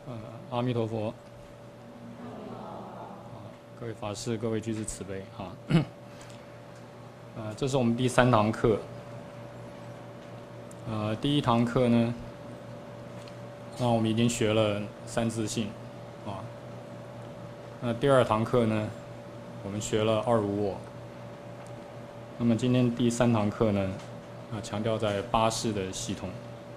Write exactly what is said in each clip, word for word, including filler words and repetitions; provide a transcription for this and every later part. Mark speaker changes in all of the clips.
Speaker 1: 呃，阿弥陀佛。各位法师，各位居士慈悲啊！呃，这是我们第三堂课。呃，第一堂课呢，那我们已经学了三自性啊。那第二堂课呢，我们学了二无我。那么今天第三堂课呢，啊，强调在八识的系统。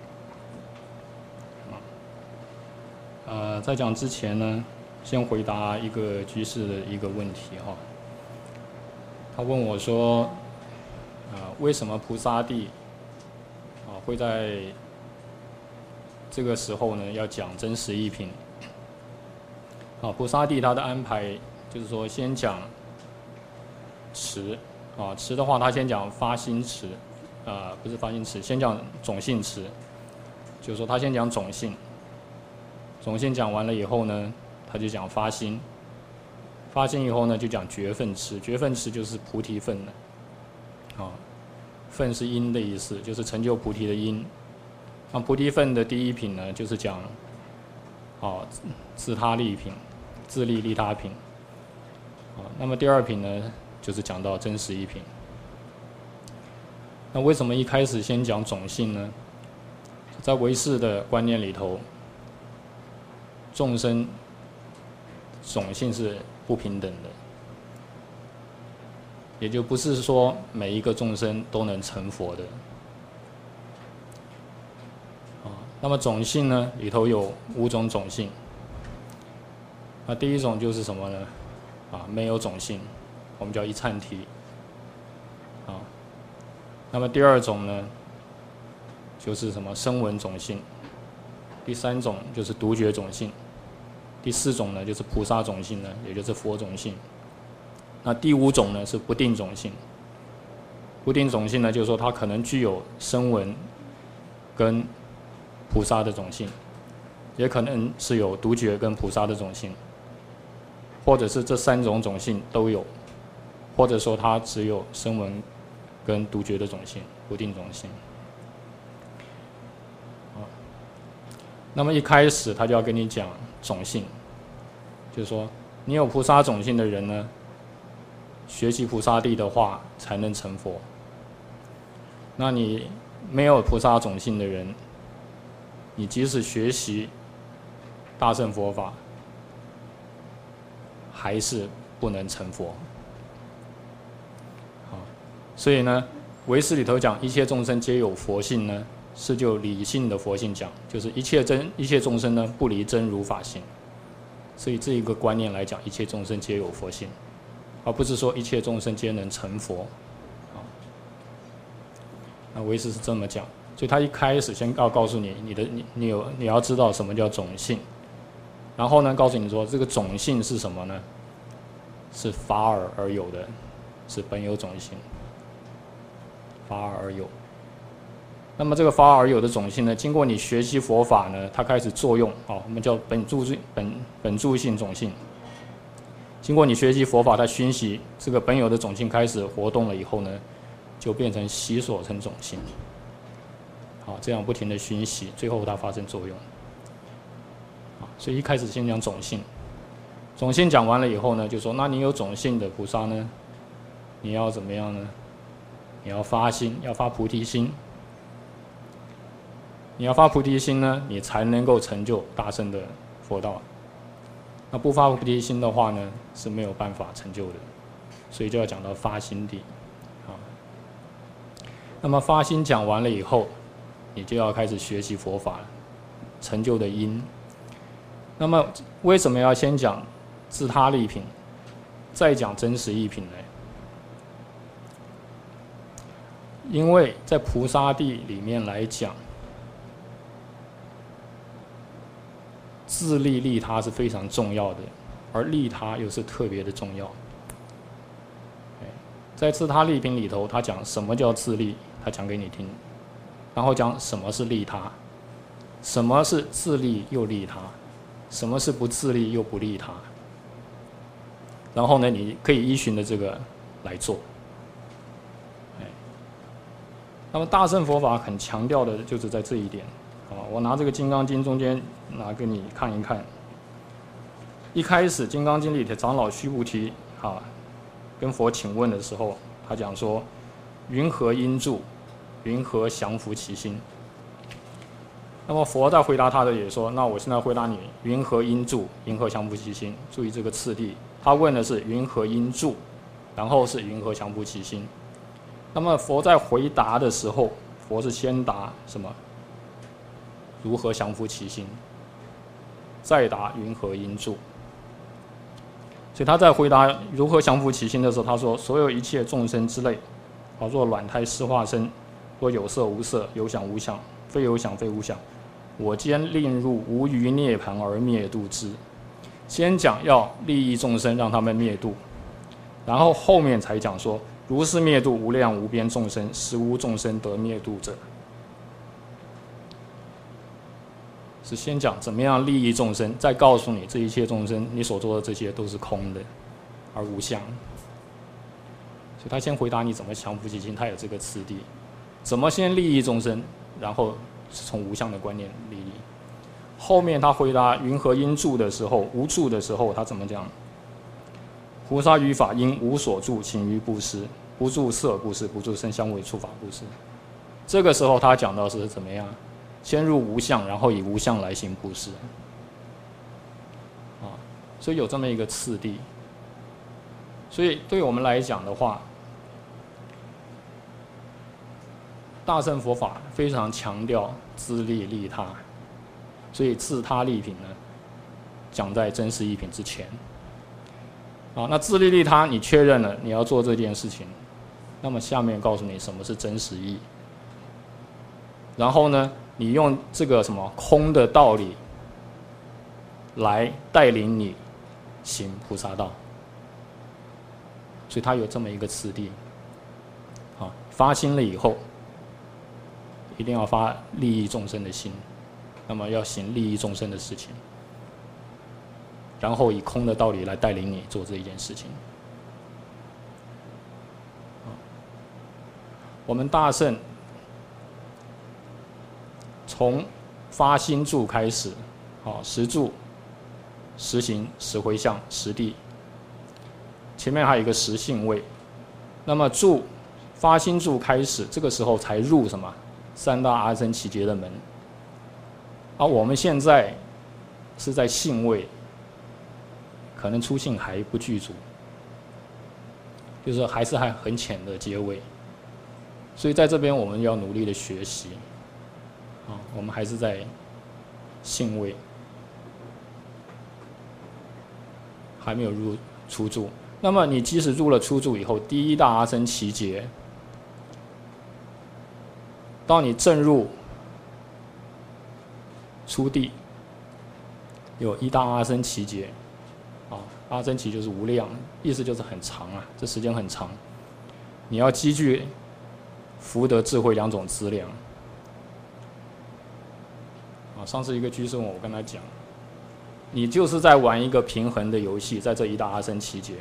Speaker 1: 啊，呃，在讲之前呢，先回答一个居士的一个问题哈。他问我说，啊，为什么菩萨地啊会在这个时候呢要讲真实义品？啊，菩萨地他的安排就是说先讲持啊，持的话他先讲发心持，啊不是发心持，先讲种性持，就是说他先讲种性，种性讲完了以后呢，他就讲发心，发心以后呢就讲觉分持，觉分持就是菩提分了，啊，分是因的意思，就是成就菩提的因。那菩提分的第一品呢，就是讲啊自他利品，自利利他品。啊，那么第二品呢，就是讲到真实义品。那为什么一开始先讲种性呢？在唯识的观念里头，众生种性是不平等的，也就不是说每一个众生都能成佛的。啊，那么种性呢，里头有五种种性。那第一种就是什么呢？啊，没有种性，我们叫一忏提。啊，那么第二种呢，就是什么声闻种性。第三种就是独觉种性。第四种呢，就是菩萨种性呢，也就是佛种性。那第五种呢，是不定种性。不定种性呢，就是说它可能具有声闻跟菩萨的种性，也可能是有独觉跟菩萨的种性，或者是这三种种性都有，或者说它只有声闻跟独觉的种性，不定种性。那么一开始他就要跟你讲种性，就是说你有菩萨种性的人呢，学习菩萨地的话才能成佛。那你没有菩萨种性的人，你即使学习大乘佛法，还是不能成佛。好，所以呢，唯识里头讲一切众生皆有佛性呢，是就理性的佛性讲，就是一切真一切众生呢不离真如法性。所以这一个观念来讲，一切众生皆有佛性，而不是说一切众生皆能成佛。那唯识是这么讲，所以他一开始先要告诉你，你的你你有你要知道什么叫种性，然后呢，告诉你说这个种性是什么呢？是法尔而有的，是本有种性，法尔而有。那么这个法而有的种性呢，经过你学习佛法呢，它开始作用啊，我们叫本住本本住性种性。经过你学习佛法，它熏习这个本有的种性开始活动了以后呢，就变成习所成种性。好，这样不停的熏习，最后它发生作用。啊，所以一开始先讲种性，种性讲完了以后呢，就说那你有种性的菩萨呢，你要怎么样呢？你要发心，要发菩提心。你要发菩提心呢，你才能够成就大乘的佛道。那不发菩提心的话呢，是没有办法成就的。所以就要讲到发心地。啊，那么发心讲完了以后，你就要开始学习佛法，成就的因。那么为什么要先讲自他利品，再讲真实义品呢？因为在菩萨地里面来讲，自利利他是非常重要的，而利他又是特别的重要。在自他利品里头，他讲什么叫自利，他讲给你听，然后讲什么是利他，什么是自利又利他，什么是不自利又不利他。然后呢，你可以依循的这个来做。那么大乘佛法很强调的就是在这一点。啊， 我拿这个《金刚经》中间拿给你看一看。一开始《金刚经》里的长老须菩提啊，跟佛请问的时候，他讲说：“云何应住？云何降伏其心？”那么佛在回答他的也说：“那我现在回答你，云何应住？云何降伏其心？”注意这个次第，他问的是云何应住，然后是云何降伏其心。那么佛在回答的时候，佛是先答什么？如何降伏其心？再答云何应住。所以他在回答如何降伏其心的时候，他说：“所有一切众生之类，啊，若卵胎湿化身，若有色无色，有想无想，非有想非无想，我今令入无余涅盘而灭度之。”先讲要利益众生，让他们灭度，然后后面才讲说：“如是灭度无量无边众生，实无众生得灭度者。”是先讲怎么样利益众生，再告诉你这一切众生，你所做的这些都是空的，而无相。所以他先回答你怎么降伏其心，他有这个次第，怎么先利益众生，然后是从无相的观念利益。后面他回答云何应住的时候，无住的时候，他怎么讲？菩萨于法应无所住，勤于布施，不住色布施，不住声香味触法布施。这个时候他讲到是怎么样？先入无相，然后以无相来行布施，啊，所以有这么一个次第。所以对我们来讲的话，大乘佛法非常强调自利利他，所以自他利品呢，讲在真实义品之前。啊，那自利利他，你确认了你要做这件事情，那么下面告诉你什么是真实义，然后呢？你用这个什么空的道理来带领你行菩萨道，所以它有这么一个次第。啊，发心了以后，一定要发利益众生的心，那么要行利益众生的事情，然后以空的道理来带领你做这一件事情。我们大乘从发心住开始，好，十住、十行、十回向、十地，前面还有一个十性位。那么住发心住开始，这个时候才入什么三大阿僧祇劫的门。而我们现在是在性位，可能初性还不具足，就是还是还很浅的阶位。所以在这边我们要努力的学习。啊，我们还是在性位，还没有入初住。那么你即使入了初住以后，第一大阿僧祇劫，当你正入初地，有一大阿僧祇劫，啊，阿僧祇就是无量，意思就是很长啊，这时间很长。你要积聚福德智慧两种资粮。上次一个居士问我，我跟他讲，你就是在玩一个平衡的游戏，在这一大阿僧祇劫，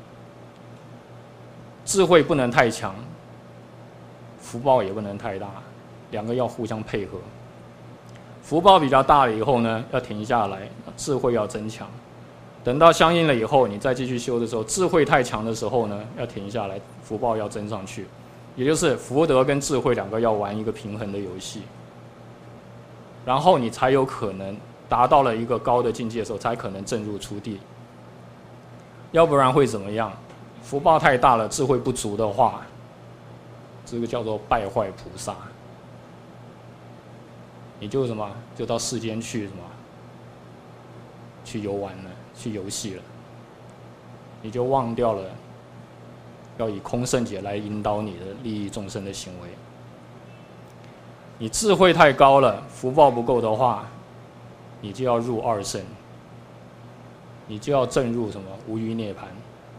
Speaker 1: 智慧不能太强，福报也不能太大，两个要互相配合。福报比较大了以后呢，要停下来，智慧要增强。等到相应了以后，你再继续修的时候，智慧太强的时候呢，要停下来，福报要增上去。也就是福德跟智慧两个要玩一个平衡的游戏。然后你才有可能达到了一个高的境界的时候，才可能正入初地。要不然会怎么样？福报太大了，智慧不足的话，这个叫做败坏菩萨。你就什么，就到世间去什么，去游玩了，去游戏了，你就忘掉了要以空圣解来引导你的利益众生的行为。你智慧太高了，福报不够的话，你就要入二圣，你就要证入什么无余涅盘，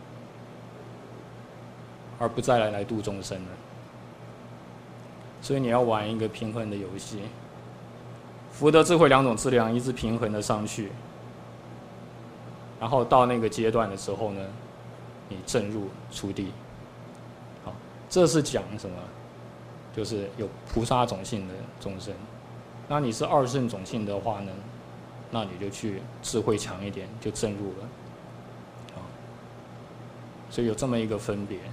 Speaker 1: 而不再来来度众生了。所以你要玩一个平衡的游戏，福德智慧两种资粮一直平衡的上去，然后到那个阶段的时候呢，你证入初地。好，这是讲什么？就是有菩萨种性的众生， 那你是二圣种性的话呢，那你就去智慧强一点，就证入了。啊，所以有这么一个分别。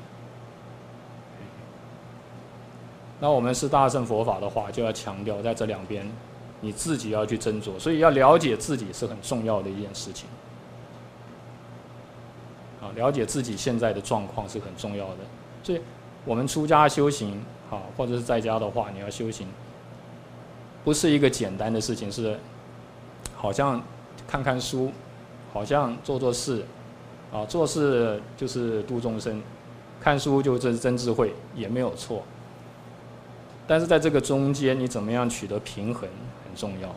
Speaker 1: 那我们是大乘佛法的话，就要强调在这两边，你自己要去斟酌，所以要了解自己是很重要的一件事情。啊，了解自己现在的状况是很重要的。所以我们出家修行，啊，或者是在家的话，你要修行，不是一个简单的事情，是好像看看书，好像做做事，啊，做事就是度众生，看书就是真智慧，也没有错。但是在这个中间，你怎么样取得平衡很重要。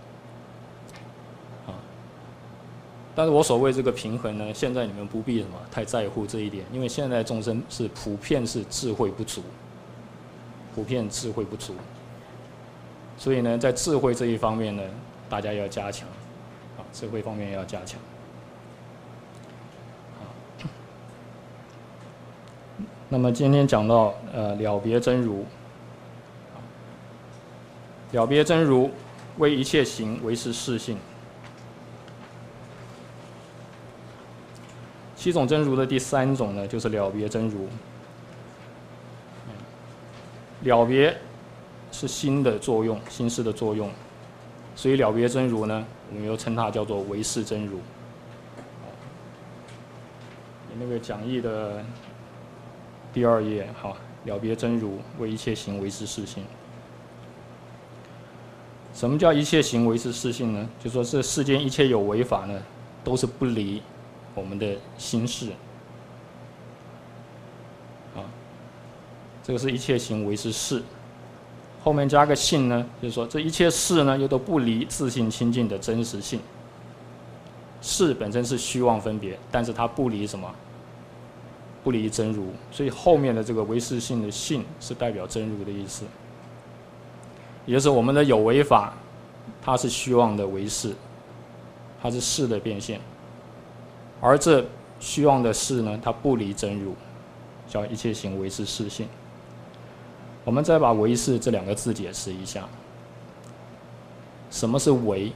Speaker 1: 啊，但是我所谓这个平衡呢，现在你们不必什么太在乎这一点，因为现在众生是普遍是智慧不足，普遍智慧不足，所以呢，在智慧这一方面呢，大家要加强，啊，智慧方面要加强。那么今天讲到呃了别真如。了别真如，为一切行为是事性。七种真如的第三种呢，就是了别真如。了别是心的作用，心事的作用，所以了别真如呢，我们又称它叫做唯识真如。你那个讲义的第二页，好，了别真如，为一切行为是事性。什么叫一切行为是事性呢？就说这世间一切有为法呢，都是不离我们的心事。啊，这个是一切行为是事，后面加个性呢，就是说这一切事呢，又都不离自性清净的真实性。事本身是虚妄分别，但是它不离什么？不离真如，所以后面的这个唯识性的性是代表真如的意思。也就是我们的有为法，它是虚妄的唯识，它是事的变现，而这虚妄的事呢，它不离真如，叫一切行为是事性。我们再把唯识这两个字解释一下，什么是唯？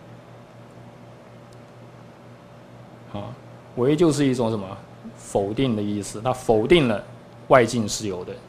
Speaker 1: 啊，唯就是一种什么否定的意思，它否定了外境是有的，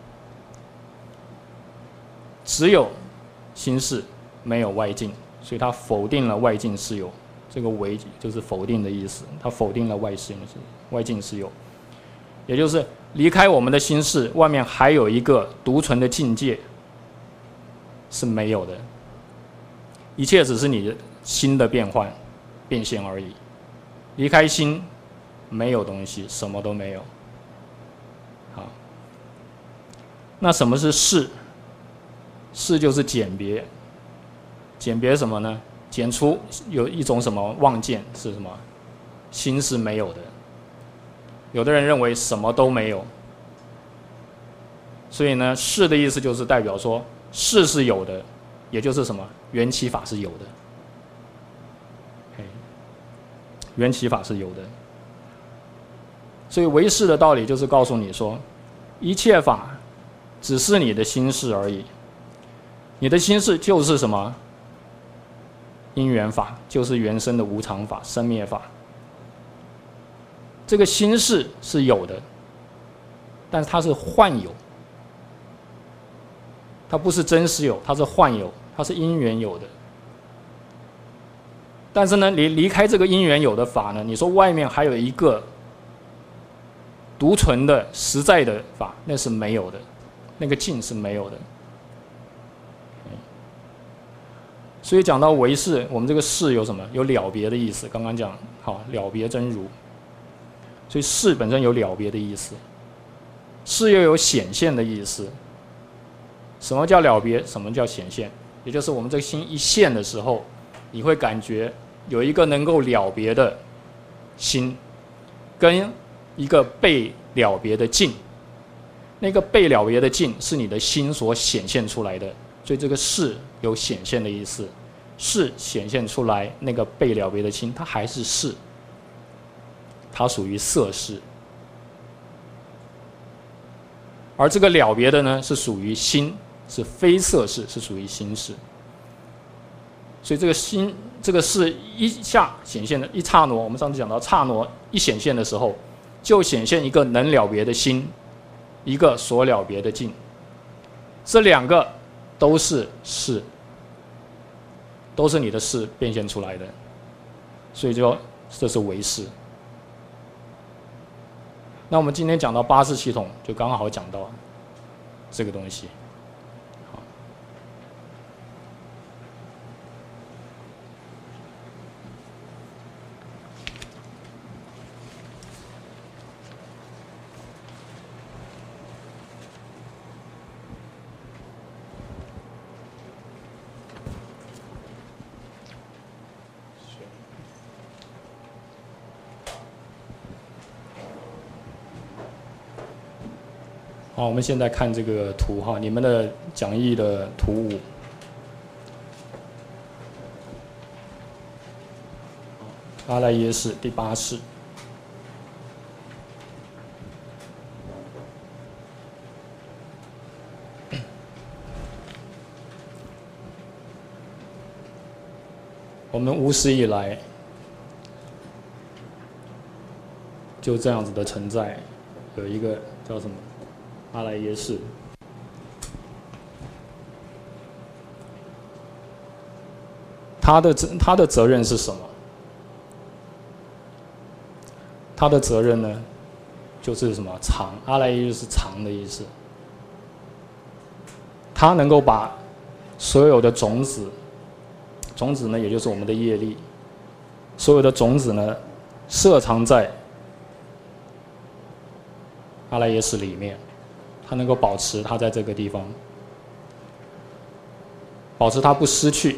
Speaker 1: 只有心事，没有外境，所以它否定了外境是有。这个唯就是否定的意思，它否定了外境是外境是有，也就是离开我们的心事，外面还有一个独存的境界是没有的，一切只是你的心的变换变现而已。离开心，没有东西，什么都没有。好，那什么是事？事就是简别，简别什么呢？简出有一种什么妄见是什么？心是没有的。有的人认为什么都没有，所以呢，事的意思就是代表说事是有的，也就是什么？缘起法是有的。缘起法是有的。所以唯识的道理就是告诉你说，一切法只是你的心事而已。你的心事就是什么？因缘法，就是原生的无常法、生灭法。这个心事是有的，但是它是幻有，它不是真实有，它是幻有，它是因缘有的。但是呢，离离开这个因缘有的法呢，你说外面还有一个独存的实在的法，那是没有的，那个境是没有的。所以讲到唯识，我们这个识有什么？有了别的意思。刚刚讲好了别真如，所以识本身有了别的意思，识又有显现的意思。什么叫了别？什么叫显现？也就是我们这个心一现的时候，你会感觉有一个能够了别的心，跟一个被了别的境。那个被了别的境是你的心所显现出来的。所以这个识有显现的意思，识显现出来那个被了别的心，它还是识，它属于色识。而这个了别的呢，是属于心，是非色识，是属于心识。 所以这个心，这个事一下显现的，一刹那，我们上次讲到刹那一显现的时候，就显现一个能了别的心，一个所了别的境。这两个都是事，都是你的事变现出来的，所以就这是唯识。那我们今天讲到八识系统，就刚好讲到这个东西。好，我们现在看这个图哈，你们的讲义的图五。阿赖耶识第八识。我们无始以来就这样子的存在，有一个叫什么？阿赖耶识，他的他的责任是什么？他的责任呢，就是什么常？阿赖耶就是常的意思。他能够把所有的种子，种子呢，也就是我们的业力，所有的种子呢，摄藏在阿赖耶识里面。它能够保持它在这个地方，保持它不失去。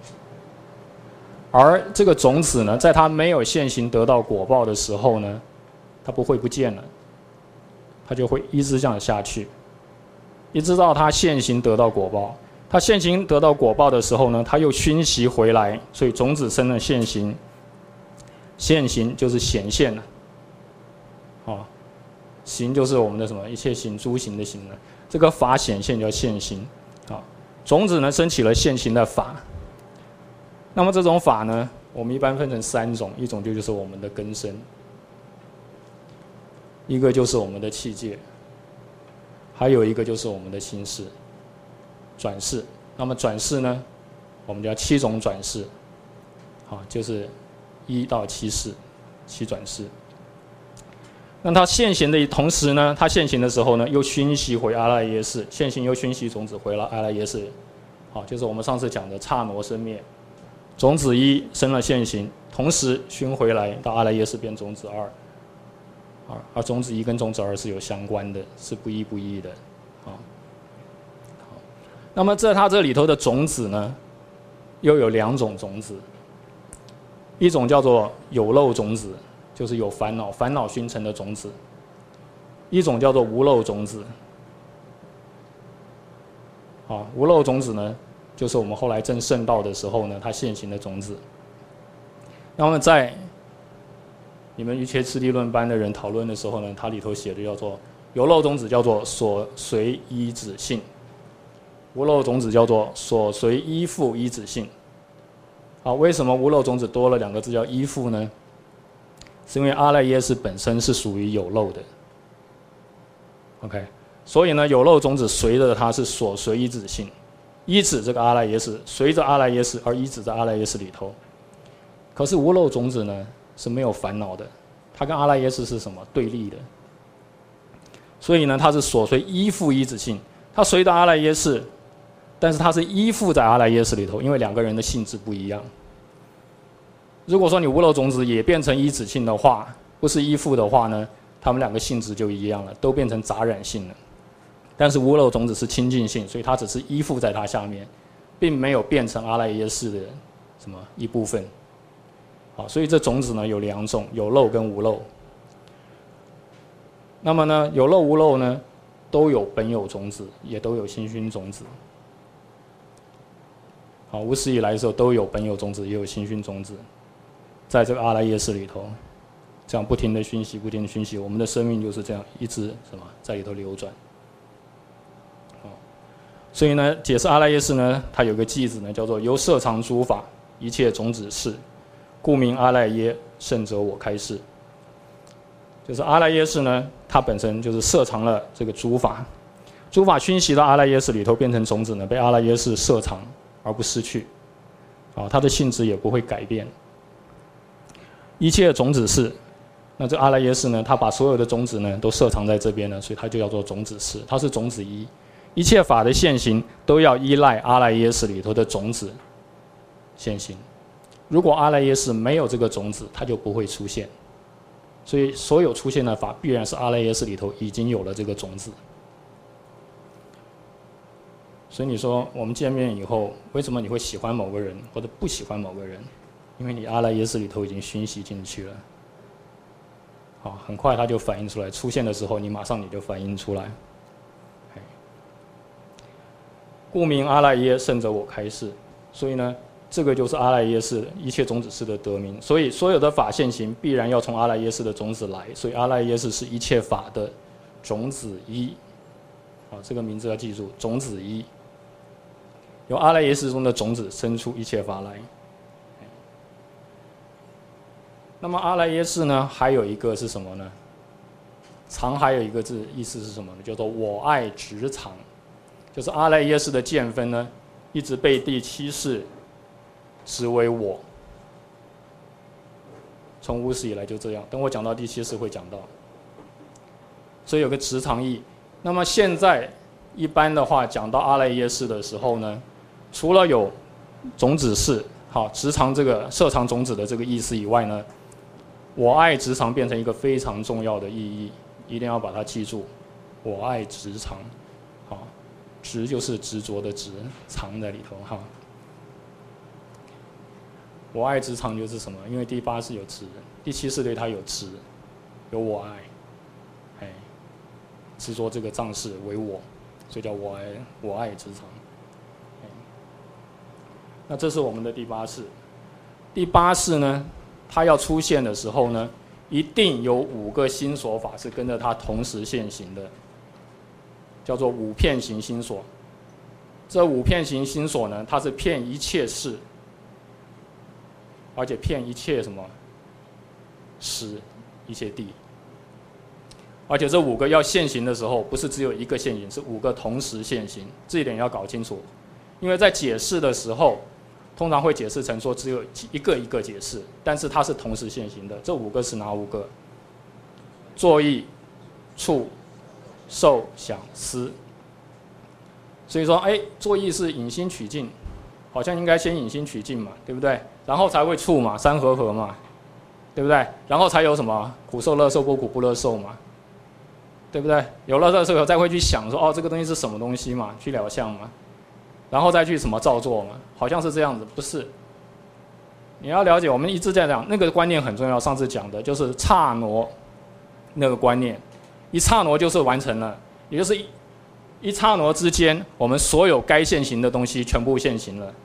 Speaker 1: 而这个种子呢，在它没有现行得到果报的时候呢，它不会不见了，它就会一直这样下去，一直到它现行得到果报。它现行得到果报的时候呢，它又熏习回来，所以种子生了现行，现行就是显现了，啊。行就是我们的什么一切行诸行的行呢？这个法显现叫现行，啊，种子呢升起了现行的法。那么这种法呢，我们一般分成三种，一种就就是我们的根身，一个就是我们的器界，还有一个就是我们的心识、转世。那么转世呢，我们叫七种转世，啊，就是一到七世，七转世。那它现行的同时呢，它现行的时候呢，又熏习回阿赖耶识，现行又熏习种子回了阿赖耶识，好，就是我们上次讲的刹那生灭，种子一生了现行，同时熏回来到阿赖耶识变种子二，啊，而种子一跟种子二是有相关的，是不一不异的，啊，好，那么在它这里头的种子呢，又有两种种子，一种叫做有漏种子。就是有烦恼，烦恼熏成的种子；一种叫做无漏种子。啊，无漏种子呢，就是我们后来证圣道的时候呢，它现行的种子。那么在你们瑜伽次第论班的人讨论的时候呢，它里头写的叫做有漏种子叫做所随依止性，无漏种子叫做所随依附依止性。啊，为什么无漏种子多了两个字叫依附呢？是因为阿赖耶识本身是属于有漏的 ，OK， 所以呢，有漏种子随着它是所随依止性，依止这个阿赖耶识，随着阿赖耶识而依止在阿赖耶识里头。可是无漏种子呢是没有烦恼的，它跟阿赖耶识是什么对立的？所以呢，它是所随依附依止性，它随着阿赖耶识，但是它是依附在阿赖耶识里头，因为两个人的性质不一样。如果说你无漏种子也变成依止性的话，不是依附的话呢，它们两个性质就一样了，都变成杂染性了。但是无漏种子是清净性，所以它只是依附在它下面，并没有变成阿赖耶识的什么一部分。好，所以这种子呢有两种，有漏跟无漏。那么呢，有漏无漏呢，都有本有种子，也都有心熏种子。好，无始以来的时候都有本有种子，也有心熏种子。在这个阿赖耶识里头，这样不停的熏习，不停的熏习，我们的生命就是这样一直什么在里头流转。 所以呢，解释阿赖耶识呢，它有个句子呢，叫做由摄藏诸法，一切种子事，故名阿赖耶，圣者我开示。就是阿赖耶识呢，它本身就是摄藏了这个诸法，诸法熏习到阿赖耶识里头变成种子呢，被阿赖耶识摄藏而不失去，啊，它的性质也不会改变。一切种子事，那这阿赖耶识呢，它把所有的种子呢都摄藏在这边呢，所以它就叫做种子事，它是种子一。一切法的现行都要依赖阿赖耶识里头的种子现行，如果阿赖耶识没有这个种子，它就不会出现。所以所有出现的法必然是阿赖耶识里头已经有了这个种子。所以你说我们见面以后，为什么你会喜欢某个人或者不喜欢某个人？因为你阿赖耶识里头已经熏习进去了，好，很快它就反映出来，出现的时候你马上你就反映出来。故名阿赖耶，圣者我开示。所以呢，这个就是阿赖耶识一切种子识的得名。所以所有的法现行必然要从阿赖耶识的种子来，所以阿赖耶识是一切法的种子一。啊，这个名字要记住，种子一。由阿赖耶识中的种子生出一切法来。那么阿赖耶识呢，还有一个是什么呢？藏还有一个字，意思是什么呢？叫做我爱执藏。就是阿赖耶识的见分呢，一直被第七识执为我，从无始以来就这样。等我讲到第七识会讲到，所以有个执藏义。那么现在一般的话，讲到阿赖耶识的时候呢，除了有种子识，好执藏这个摄藏种子的这个意思以外呢，我爱执藏变成一个非常重要的意义，一定要把它记住。我爱执藏。执就是执着的执，藏在里头哈。我爱执藏就是什么？因为第八识有执，第七识对它有执，有我爱，哎，执着这个藏识为我，所以叫我爱我爱执藏。那这是我们的第八识。第八识呢，它要出现的时候呢，一定有五个心所法是跟着它同时现行的。叫做五遍行心所。这五遍行心所呢，它是遍一切事，而且遍一切什么时，一切地。而且这五个要现行的时候，不是只有一个现行，是五个同时现行，这一点要搞清楚。因为在解释的时候，通常会解释成说只有一个一个解释，但是它是同时现行的。这五个是哪五个？作意、触、受、想、思。所以说，哎，作意是引心取境，好像应该先引心取境嘛，对不对？然后才会触嘛，三合合嘛，对不对？然后才有什么苦受、乐受、不苦不乐受嘛，对不对？有了这个，才会去想说，哦，这个东西是什么东西嘛，去了相嘛，然后再去什么造作嘛，好像是这样子，不是？你要了解，我们一直在讲那个观念很重要。上次讲的就是刹那那个观念，一刹那就是完成了，也就是一。一刹那之间，我们所有该现行的东西全部现行了。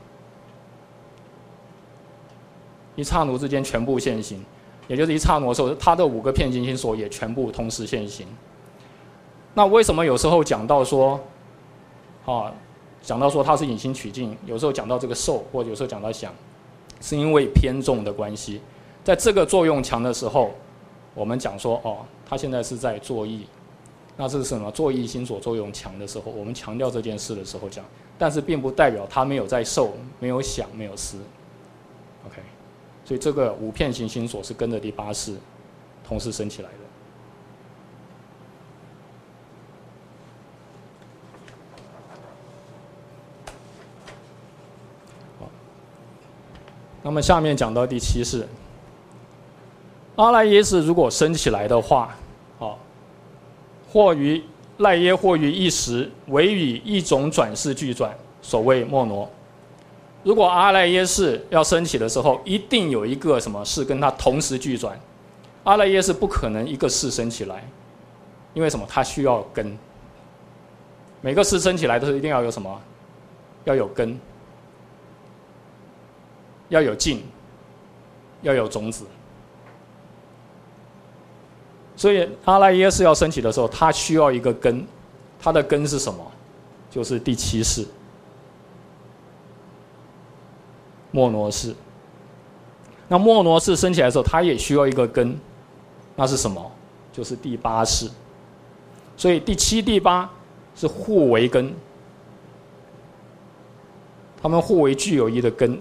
Speaker 1: 一刹那之间全部现行，也就是一刹那的时候，它的五个遍行心所也全部同时现行。那为什么有时候讲到说，啊，讲到说它是引心取境，有时候讲到这个受，或者有时候讲到想，是因为偏重的关系。在这个作用强的时候，我们讲说，哦，它现在是在作意。那这是什么？作意心所作用强的时候，我们强调这件事的时候讲，但是并不代表他没有在受，没有想，没有思。OK， 所以这个五遍行心所是跟着第八识同时升起来的。好，那么下面讲到第七识，阿赖耶识如果升起来的话，好。或于赖耶，或于一时，唯以一种转世俱转，所谓莫挪。如果阿赖耶识要升起的时候，一定有一个什么事跟它同时俱转。阿赖耶识不可能一个事升起来，因为什么？它需要根。每个事升起来都是一定要有什么？要有根，要有茎，要有种子。所以阿赖耶识要升起的时候，它需要一个根，它的根是什么？ 就是第七世莫罗氏。那莫罗氏升起来的时候，它也需要一个根，那是什么？就是第八世。所以第七、第八是互为根，他们互为具有一的根。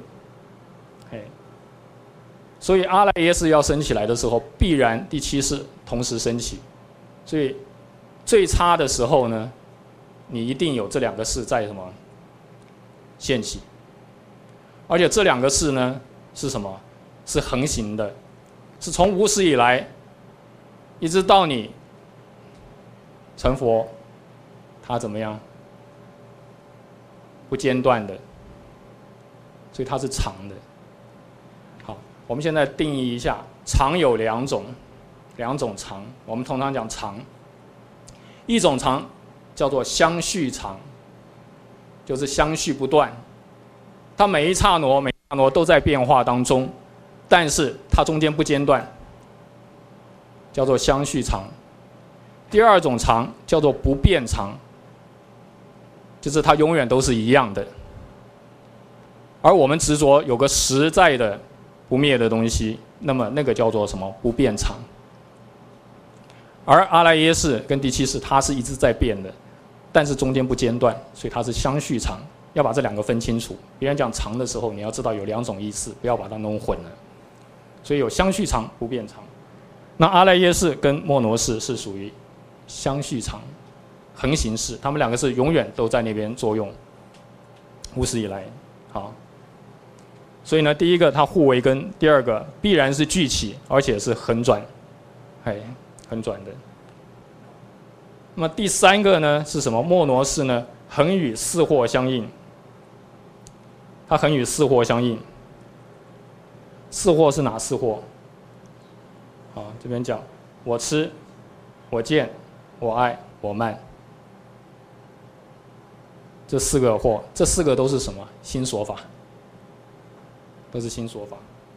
Speaker 1: 所以阿赖耶识要升起来的时候，必然第七世同时升起。所以最差的时候呢，你一定有这两个世在什么现起，而且这两个世呢是什么？是横行的，是从无始以来一直到你成佛，它怎么样？不间断的，所以它是长的。好，我们现在定义一下，长有两种，两种长，我们通常讲长，一种长叫做相续长，就是相续不断，它每一刹那每一刹那都在变化当中，但是它中间不间断，叫做相续长。第二种长叫做不变长，就是它永远都是一样的，而我们执着有个实在的不灭的东西，那么那个叫做什么？不变长。而阿赖耶识跟第七识它是一直在变的，但是中间不间断，所以它是相续长。要把这两个分清楚。别人讲长的时候，你要知道有两种意思，不要把它弄混了。所以有相续长、不变长。那阿赖耶识跟莫罗识是属于相续长、横行识，他们两个是永远都在那边作用，无始以来。好，所以呢，第一个它互为根，第二个必然是聚起，而且是横转，哎，横转的。那么第三个呢是什么？莫罗识呢，恒与四惑相应，它恒与四惑相应。四惑是哪四惑？好，这边讲我痴、我见、我爱、我慢，这四个惑，这四个都是什么？心所法，都是心所法。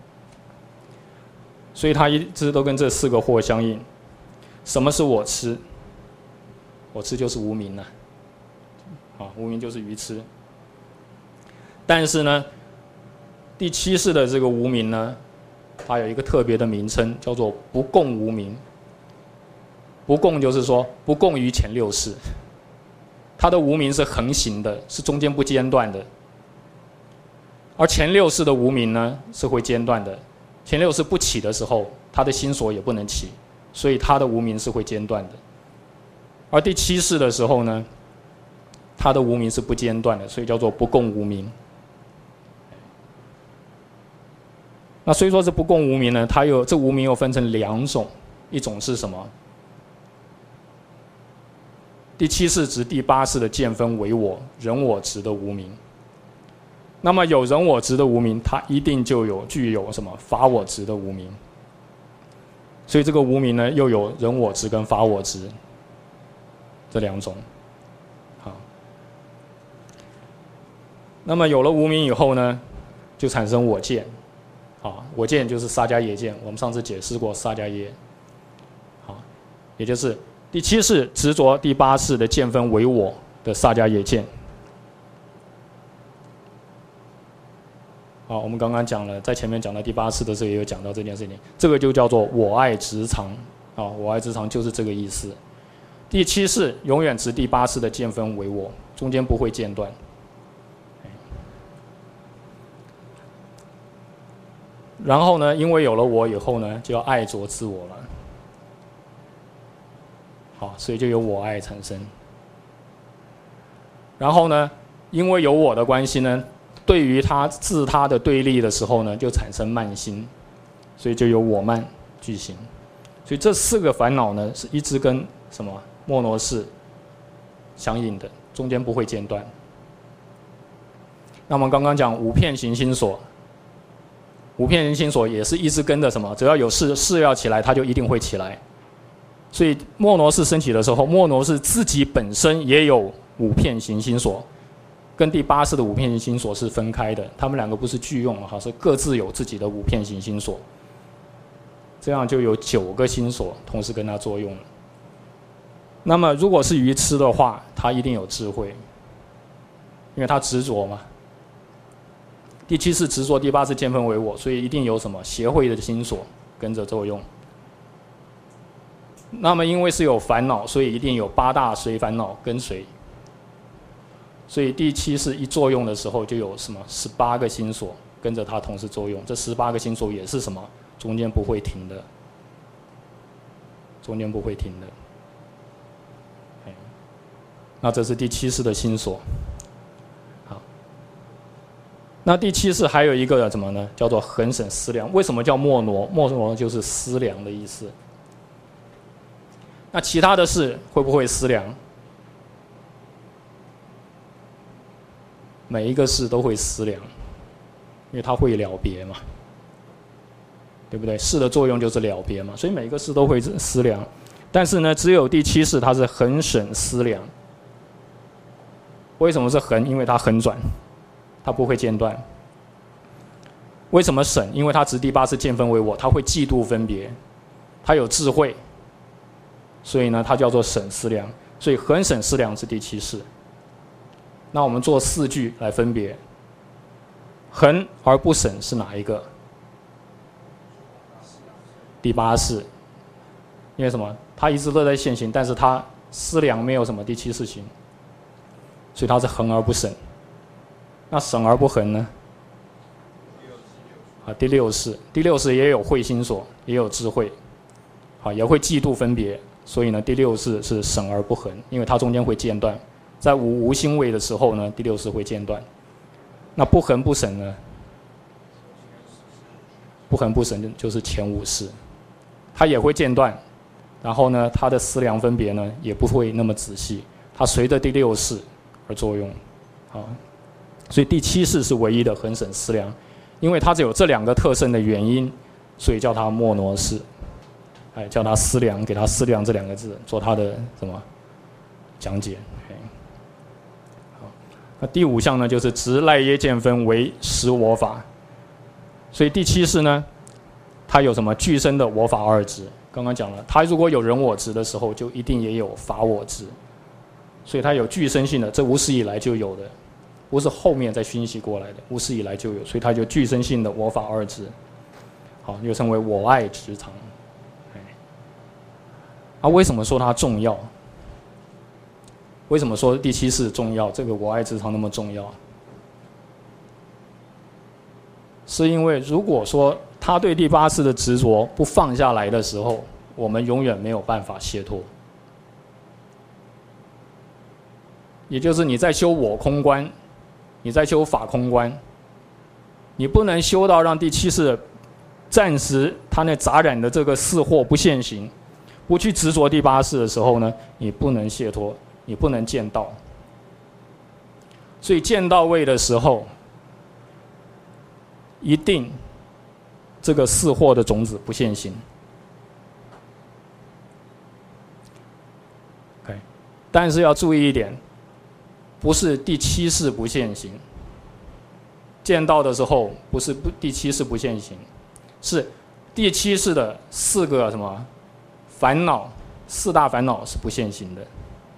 Speaker 1: 所以它一直都跟这四个惑相应。什么是我痴？我痴就是无明了，啊，无明就是愚痴。但是呢，第七世的这个无明呢，它有一个特别的名称，叫做不共无明。不共就是说不共于前六世，它的无明是横行的，是中间不间断的。而前六世的无明呢，是会间断的。前六世不起的时候，他的心所也不能起，所以他的无明是会间断的。而第七世的时候呢，他的无明是不间断的，所以叫做不共无明。那虽说是不共无明呢，它有这无明又分成两种，一种是什么？第七世执第八世的见分为我人我执的无明。那么有人我执的无明，它一定就有具有什么法我执的无明。所以这个无明呢，又有人我执跟法我执这两种。好，那么有了无明以后呢，就产生我见。啊，我见就是萨迦耶见，我们上次解释过萨迦耶。好，也就是第七世执着第八世的见分为我的萨迦耶见。好，我们刚刚讲了，在前面讲到第八世的时候也有讲到这件事情，这个就叫做我爱执常。啊，我爱执常就是这个意思。第七世永远执第八世的见分为我，中间不会间断。然后呢，因为有了我以后呢，就要爱着自我了。好，所以就有我爱产生。然后呢，因为有我的关系呢，对于他自他的对立的时候呢，就产生慢心，所以就有我慢俱行。所以这四个烦恼呢，是一直跟什么莫罗识相应的，中间不会间断。那我们刚刚讲五片行心所。五片行心所也是一直跟着什么？只要有事事要起来，它就一定会起来。所以莫罗识升起的时候，莫罗识自己本身也有五片行心所，跟第八世的五片行心所是分开的，他们两个不是俱用哈，是各自有自己的五片行心所。这样就有九个心所同时跟它作用了。那么如果是愚痴的话，它一定有智慧， 因为他执着嘛。第七世执着，第八世见分为我，所以一定有什么协会的心所跟着作用。那么因为是有烦恼，所以一定有八大随烦恼跟随。所以第七世一作用的时候，就有什么十八个心所跟着它同时作用。这十八个心所也是什么？中间不会停的，中间不会停的。那这是第七世的心所。好，那第七世还有一个什么呢？叫做恒审思量。为什么叫默挪？默挪就是思量的意思。那其他的事会不会思量？每一个事都会思量，因为它会了别嘛，对不对？事的作用就是了别嘛，所以每一个事都会思量。但是呢，只有第七世它是恒审思量。为什么是恒？因为它恒转，它不会间断。为什么审？因为它执第八世见分为我，它会嫉妒分别，它有智慧，所以呢，它叫做审思量。所以恒审思量是第七世。那我们做四句来分别，恒而不审是哪一个？第八世。因为什么？它一直都在现行，但是它思量没有什么第七世行，所以它是恒而不审。那审而不恒呢？啊，第六世，第六世也有慧心所，也有智慧，啊，也会嫉妒分别，所以呢，第六世是审而不恒，因为它中间会间断。在无无心位的时候呢，第六世会间断。那不恒不审呢？不恒不审就是前五世，它也会间断。然后呢，它的思量分别呢也不会那么仔细，它随着第六世而作用。好，所以第七世是唯一的恒审思量，因为它只有这两个特征的原因，所以叫它默挪式。哎，叫它思量，给它思量这两个字做它的什么讲解。那第五项呢，就是执赖耶见分为实我法。所以第七世呢，它有什么具身的我法二执？刚刚讲了，它如果有人我执的时候，就一定也有法我执。所以它有具身性的，这无始以来就有的，不是后面再熏习过来的，无始以来就有，所以它就具身性的我法二执。好，又称为我爱执常。啊，为什么说它重要？为什么说第七世重要？这个我爱执常那么重要？是因为如果说他对第八世的执着不放下来的时候，我们永远没有办法解脱。也就是你在修我空观，你在修法空观，你不能修到让第七世暂时他那杂染的这个四惑不现行，不去执着第八世的时候呢，你不能解脱。你不能见到，所以见到位的时候，一定这个四惑的种子不现行。OK， 但是要注意一点，不是第七世不现行。见到的时候不是不第七世不现行，是第七世的四个什么烦恼，四大烦恼是不现行的。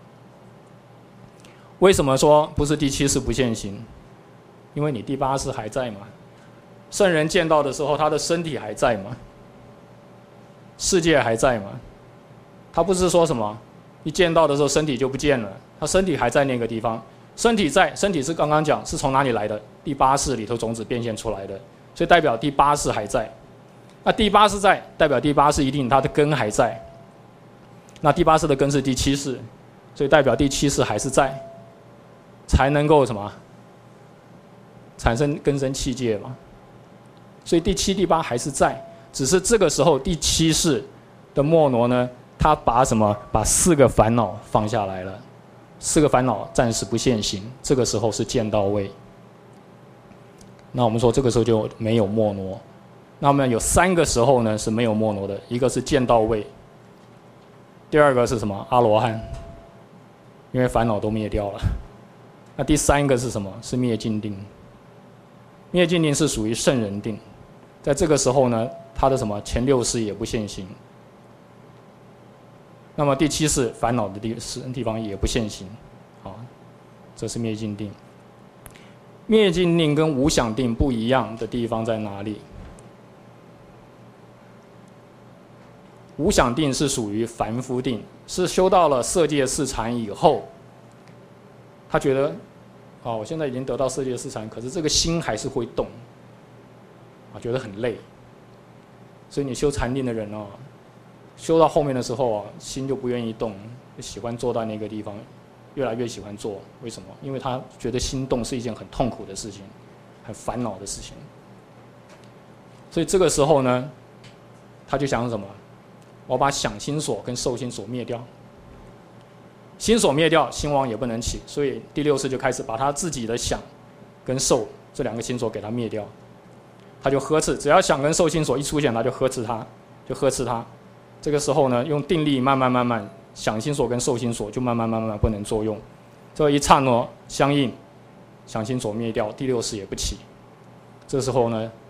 Speaker 1: 为什么说不是第七世不现行？因为你第八世还在嘛，圣人见到的时候，他的身体还在嘛，世界还在嘛，他不是说什么一见到的时候身体就不见了，他身体还在那个地方，身体在，身体是刚刚讲是从哪里来的？第八世里头种子变现出来的，所以代表第八世还在。那第八世在，代表第八世一定它的根还在。那第八世的根是第七世，所以代表第七世还是在。才能够什么产生根生器界嘛，所以第七、第八还是在，只是这个时候第七世的默挪呢，他把什么把四个烦恼放下来了，四个烦恼暂时不现行，这个时候是见到位。那我们说这个时候就没有默挪。那么有三个时候呢是没有默挪的，一个是见到位，第二个是什么阿罗汉，因为烦恼都灭掉了。那第三个是什么？是灭尽定。灭尽定是属于圣人定，在这个时候呢，他的什么前六世也不现行。那么第七世烦恼的地地方也不现行，啊，这是灭尽定。 灭尽定跟无想定不一样的地方在哪里？无想定是属于凡夫定，是修到了色界四禅以后，他觉得，啊，我现在已经得到色界四禅，可是这个心还是会动，啊，觉得很累。所以你修禅定的人哦，修到后面的时候啊，心就不愿意动，就喜欢坐在那个地方，越来越喜欢坐。为什么？因为他觉得心动是一件很痛苦的事情，很烦恼的事情。所以这个时候呢，他就想什么？我把想心所跟受心所灭掉，心所灭掉，心王也不能起，所以第六世就开始把他自己的想跟受这两个心所给他灭掉，他就呵斥，只要想跟受心所一出现，他就呵斥他，就呵斥他。这个时候呢，用定力慢慢慢慢，想心所跟受心所就慢慢慢慢不能作用，这一刹那相应，想心所灭掉，第六世也不起。这时候呢，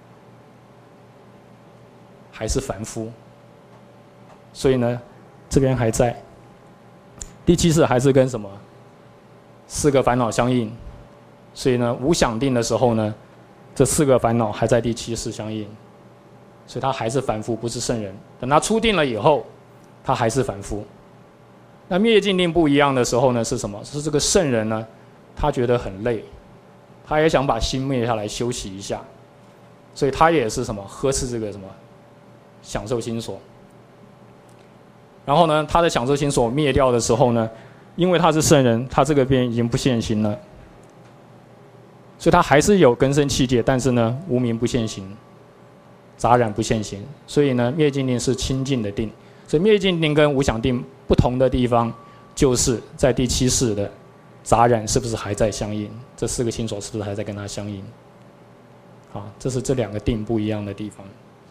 Speaker 1: 还是凡夫。所以呢，这边还在第七世还是跟什么四个烦恼相应，所以呢，无想定的时候呢，这四个烦恼还在第七世相应，所以他还是凡夫，不是圣人。等他出定了以后，他还是凡夫。那灭尽定不一样的时候呢，是什么？是这个圣人呢，他觉得很累，他也想把心灭下来休息一下，所以他也是什么呵斥这个什么享受心所。然后呢，他的享受心所灭掉的时候呢，因为他是圣人，他这个边已经不现行了，所以他还是有根生器界，但是呢，无明不现行，杂染不现行，所以呢，灭尽定是清净的定。所以灭尽定跟无想定不同的地方，就是在第七世的杂染是不是还在相应？这四个心所是不是还在跟它相应？好，这是这两个定不一样的地方。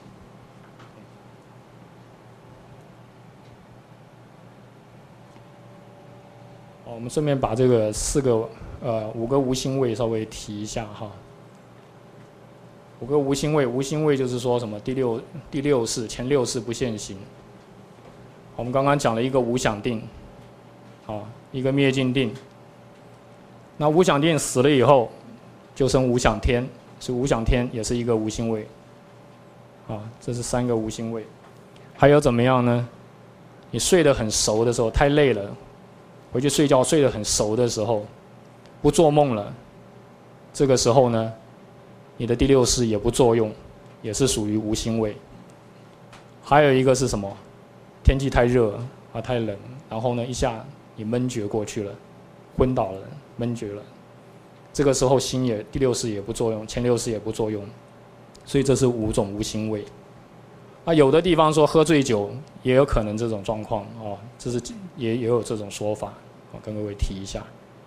Speaker 1: 我们顺便把这个四个呃五个无心位稍微提一下哈。五个无心位，无心位就是说什么？第六第六世前六世不现行。我们刚刚讲了一个无想定，啊，一个灭尽定。那无想定死了以后，就生无想天，所以无想天也是一个无心位。啊，这是三个无心位。还有怎么样呢？你睡得很熟的时候，太累了。回去睡觉睡得很熟的时候，不做梦了，这个时候呢，你的第六识也不作用，也是属于无心位。还有一个是什么？天气太热啊，太冷，然后呢，一下你闷厥过去了，昏倒了，闷厥了，这个时候心也第六识也不作用，前六识也不作用，所以这是五种无心位。啊，有的地方说喝醉酒也有可能这种状况哦，这是也也有这种说法，我跟各位提一下。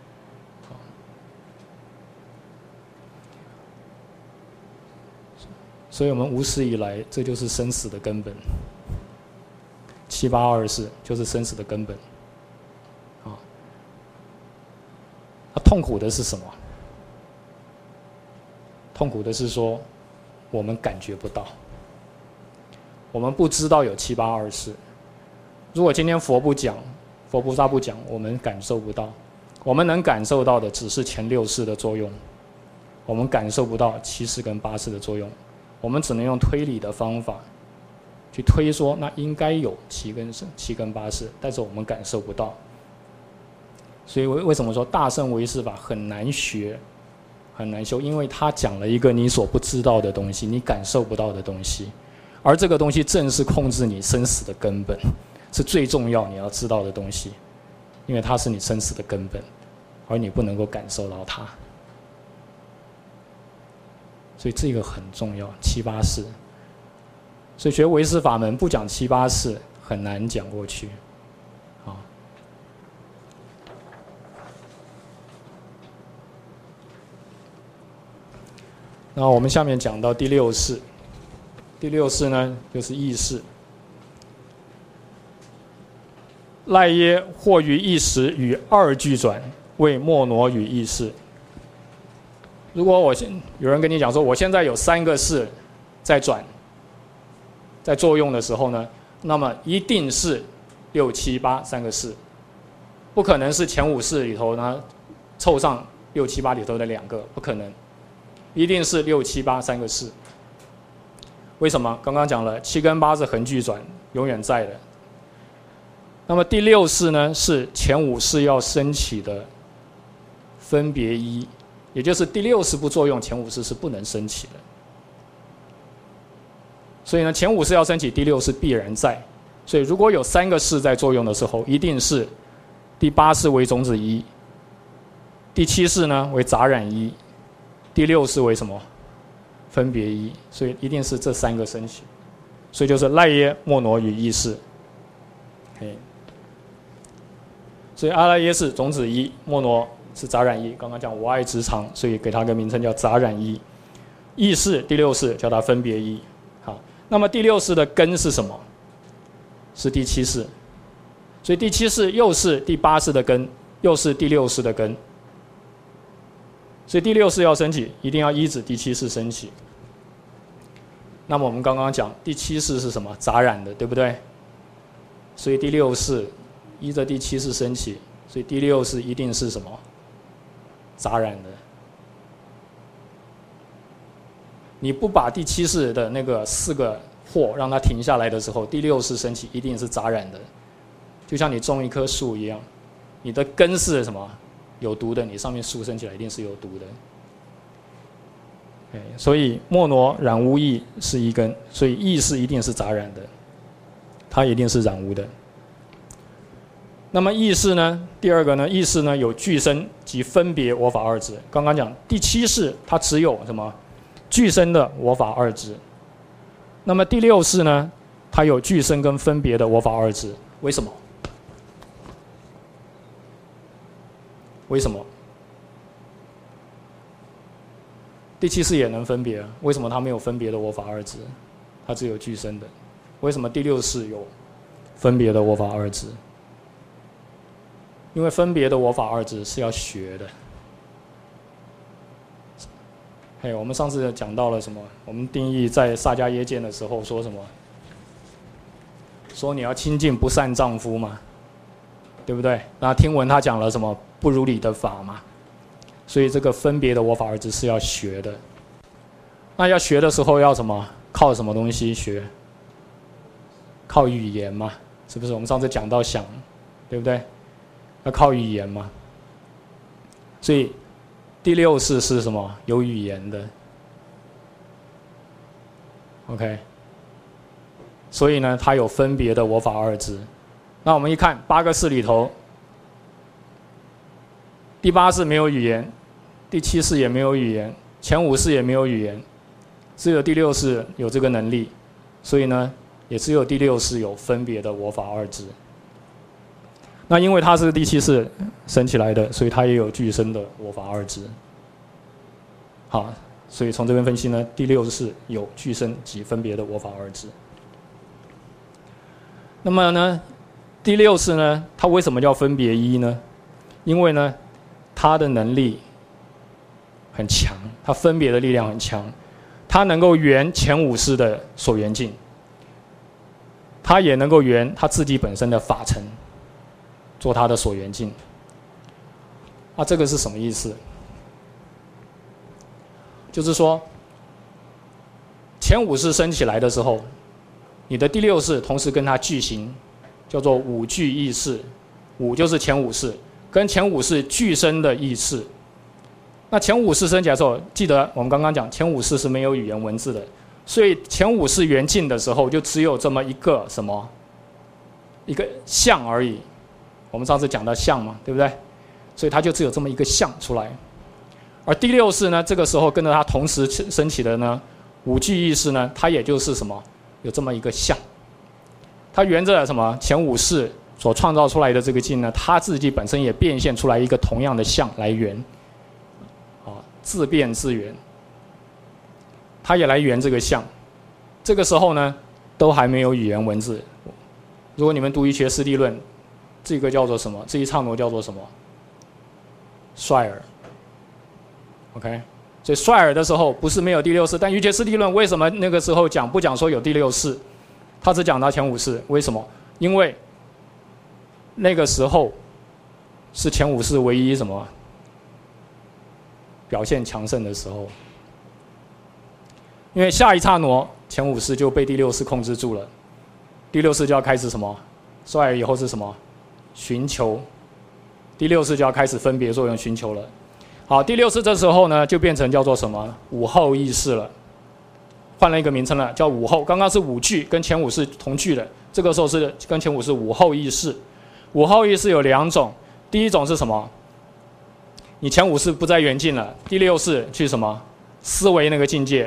Speaker 1: 所以我们无始以来，这就是生死的根本。七八二四就是生死的根本。啊，啊，痛苦的是什么？痛苦的是说，我们感觉不到。我们不知道有七八二四。如果今天佛不讲，佛菩萨不讲，我们感受不到。我们能感受到的只是前六识的作用，我们感受不到七识跟八识的作用。我们只能用推理的方法去推说，那应该有七跟七跟八识，但是我们感受不到。所以为什么说大乘唯识法很难学、很难修？因为它讲了一个你所不知道的东西，你感受不到的东西。而这个东西正是控制你生死的根本，是最重要你要知道的东西，因为它是你生死的根本，而你不能够感受到它，所以这个很重要。七八识，所以学唯识法门不讲七八识很难讲过去，啊。那我们下面讲到第六识。第六识呢，就是意识。赖耶或于一时与二俱转，为莫挪与意识。如果我现有人跟你讲说，我现在有三个识在转，在作用的时候呢，那么一定是六七八三个识，不可能是前五识里头呢凑上六七八里头的两个，不可能，一定是六七八三个四。为什么？刚刚讲了，七跟八是横矩转，永远在的。那么第六式呢，是前五式要升起的分别一，也就是第六式不作用，前五式是不能升起的。所以呢，前五式要升起，第六式必然在。所以如果有三个式在作用的时候，一定是第八式为种子一，第七式呢为杂染一，第六式为什么？分别一。所以一定是这三个升起。所以就是赖耶、莫挪与意识。所以阿赖耶是种子一，莫挪是杂染一。刚刚讲我爱直肠，所以给它个名称叫杂染一。意识第六式叫它分别一。好，那么第六式的根是什么？是第七式。所以第七式又是第八式的根，又是第六式的根。所以第六式要升起，一定要依止第七式升起。那么我们刚刚讲第七式是什么？杂染的，对不对？所以第六式依着第七式升起，所以第六式一定是什么？杂染的。你不把第七式的那个四个惑让它停下来的时候，第六式升起一定是杂染的。就像你种一棵树一样，你的根是什么？有毒的，你上面树升起来一定是有毒的。所以莫挪染污意是一根，所以意是一定是杂染的，它一定是染污的。那么意识呢？第二个呢？意识呢有具身及分别我法二支。刚刚讲第七式它只有什么？具身的我法二支。那么第六式呢？它有具身跟分别的我法二支。为什么？为什么？第七式也能分别，为什么它没有分别的我法二支？它只有具身的。为什么第六式有分别的我法二支？因为分别的我法二支是要学的。嘿，我们上次讲到了什么？我们定义在萨迦耶见的时候说什么？说你要亲近不善丈夫嘛，对不对？那听闻他讲了什么不如理的法嘛？所以这个分别的我法二支是要学的。那要学的时候要什么？靠什么东西学？靠语言嘛，是不是？我们上次讲到想，对不对？要靠语言嘛。所以第六式是什么？有语言的。OK。所以呢，它有分别的我法二支。那我们一看八个式里头，第八式没有语言，第七式也没有语言，前五式也没有语言，只有第六式有这个能力。所以呢，也只有第六式有分别的我法二支。那因为它是第七式升起来的，所以它也有具身的我法二支。好，所以从这边分析呢，第六式有具身及分别的我法二支。那么呢，第六式呢，它为什么叫分别一呢？因为呢，它的能力很强，它分别的力量很强，它能够圆前五式的所缘境，它也能够圆它自己本身的法尘，做它的所缘境。啊，这个是什么意思？就是说，前五式升起来的时候，你的第六式同时跟它具行，叫做五具意识，五就是前五式，跟前五式具身的意识。那前五式升起来的时候，记得我们刚刚讲前五式是没有语言文字的，所以前五式缘境的时候，就只有这么一个什么，一个相而已。我们上次讲到相嘛，对不对？所以它就只有这么一个相出来。而第六式呢，这个时候跟着它同时升起的呢，五具意识呢，它也就是什么？有这么一个相，它沿着什么前五式所创造出来的这个境呢，它自己本身也变现出来一个同样的相来圆，啊，自变自圆，它也来圆这个相。这个时候呢，都还没有语言文字。如果你们读一学师地论，这个叫做什么？这一唱挪叫做什么？率尔。OK。所以率尔的时候不是没有第六式，但瑜伽师地论为什么那个时候讲不讲说有第六式？他只讲到前五式，为什么？因为那个时候是前五式唯一什么表现强盛的时候。因为下一刹那前五识就被第六识控制住了，第六识就要开始什么？衰尔以后是什么？寻求。第六识就要开始分别作用寻求了。好，第六识这时候呢就变成叫做什么？五后意识了，换了一个名称了，叫五后。刚刚是五具，跟前五识同具的，这个时候是跟前五识五后意识。五后意识有两种，第一种是什么？你前五识不在缘境了，第六识去什么？思维那个境界。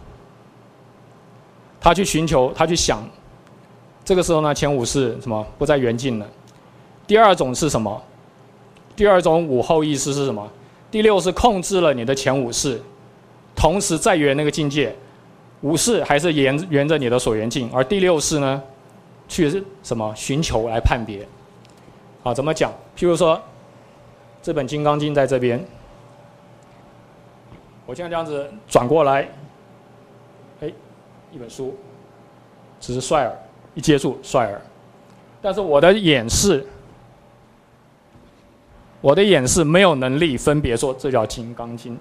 Speaker 1: 他去寻求，他去想，这个时候呢，前五识什么不在缘境了。第二种是什么？第二种五后意识是什么？第六是控制了你的前五识，同时在缘那个境界，五识还是沿沿着你的所缘境，而第六识呢，去什么寻求来判别。啊，怎么讲？譬如说，这本《金刚经》在这边，我现在这样子转过来，哎。一本书，只是率尔一接触率尔，但是我的眼视，我的眼视没有能力分别说这叫《金刚经》，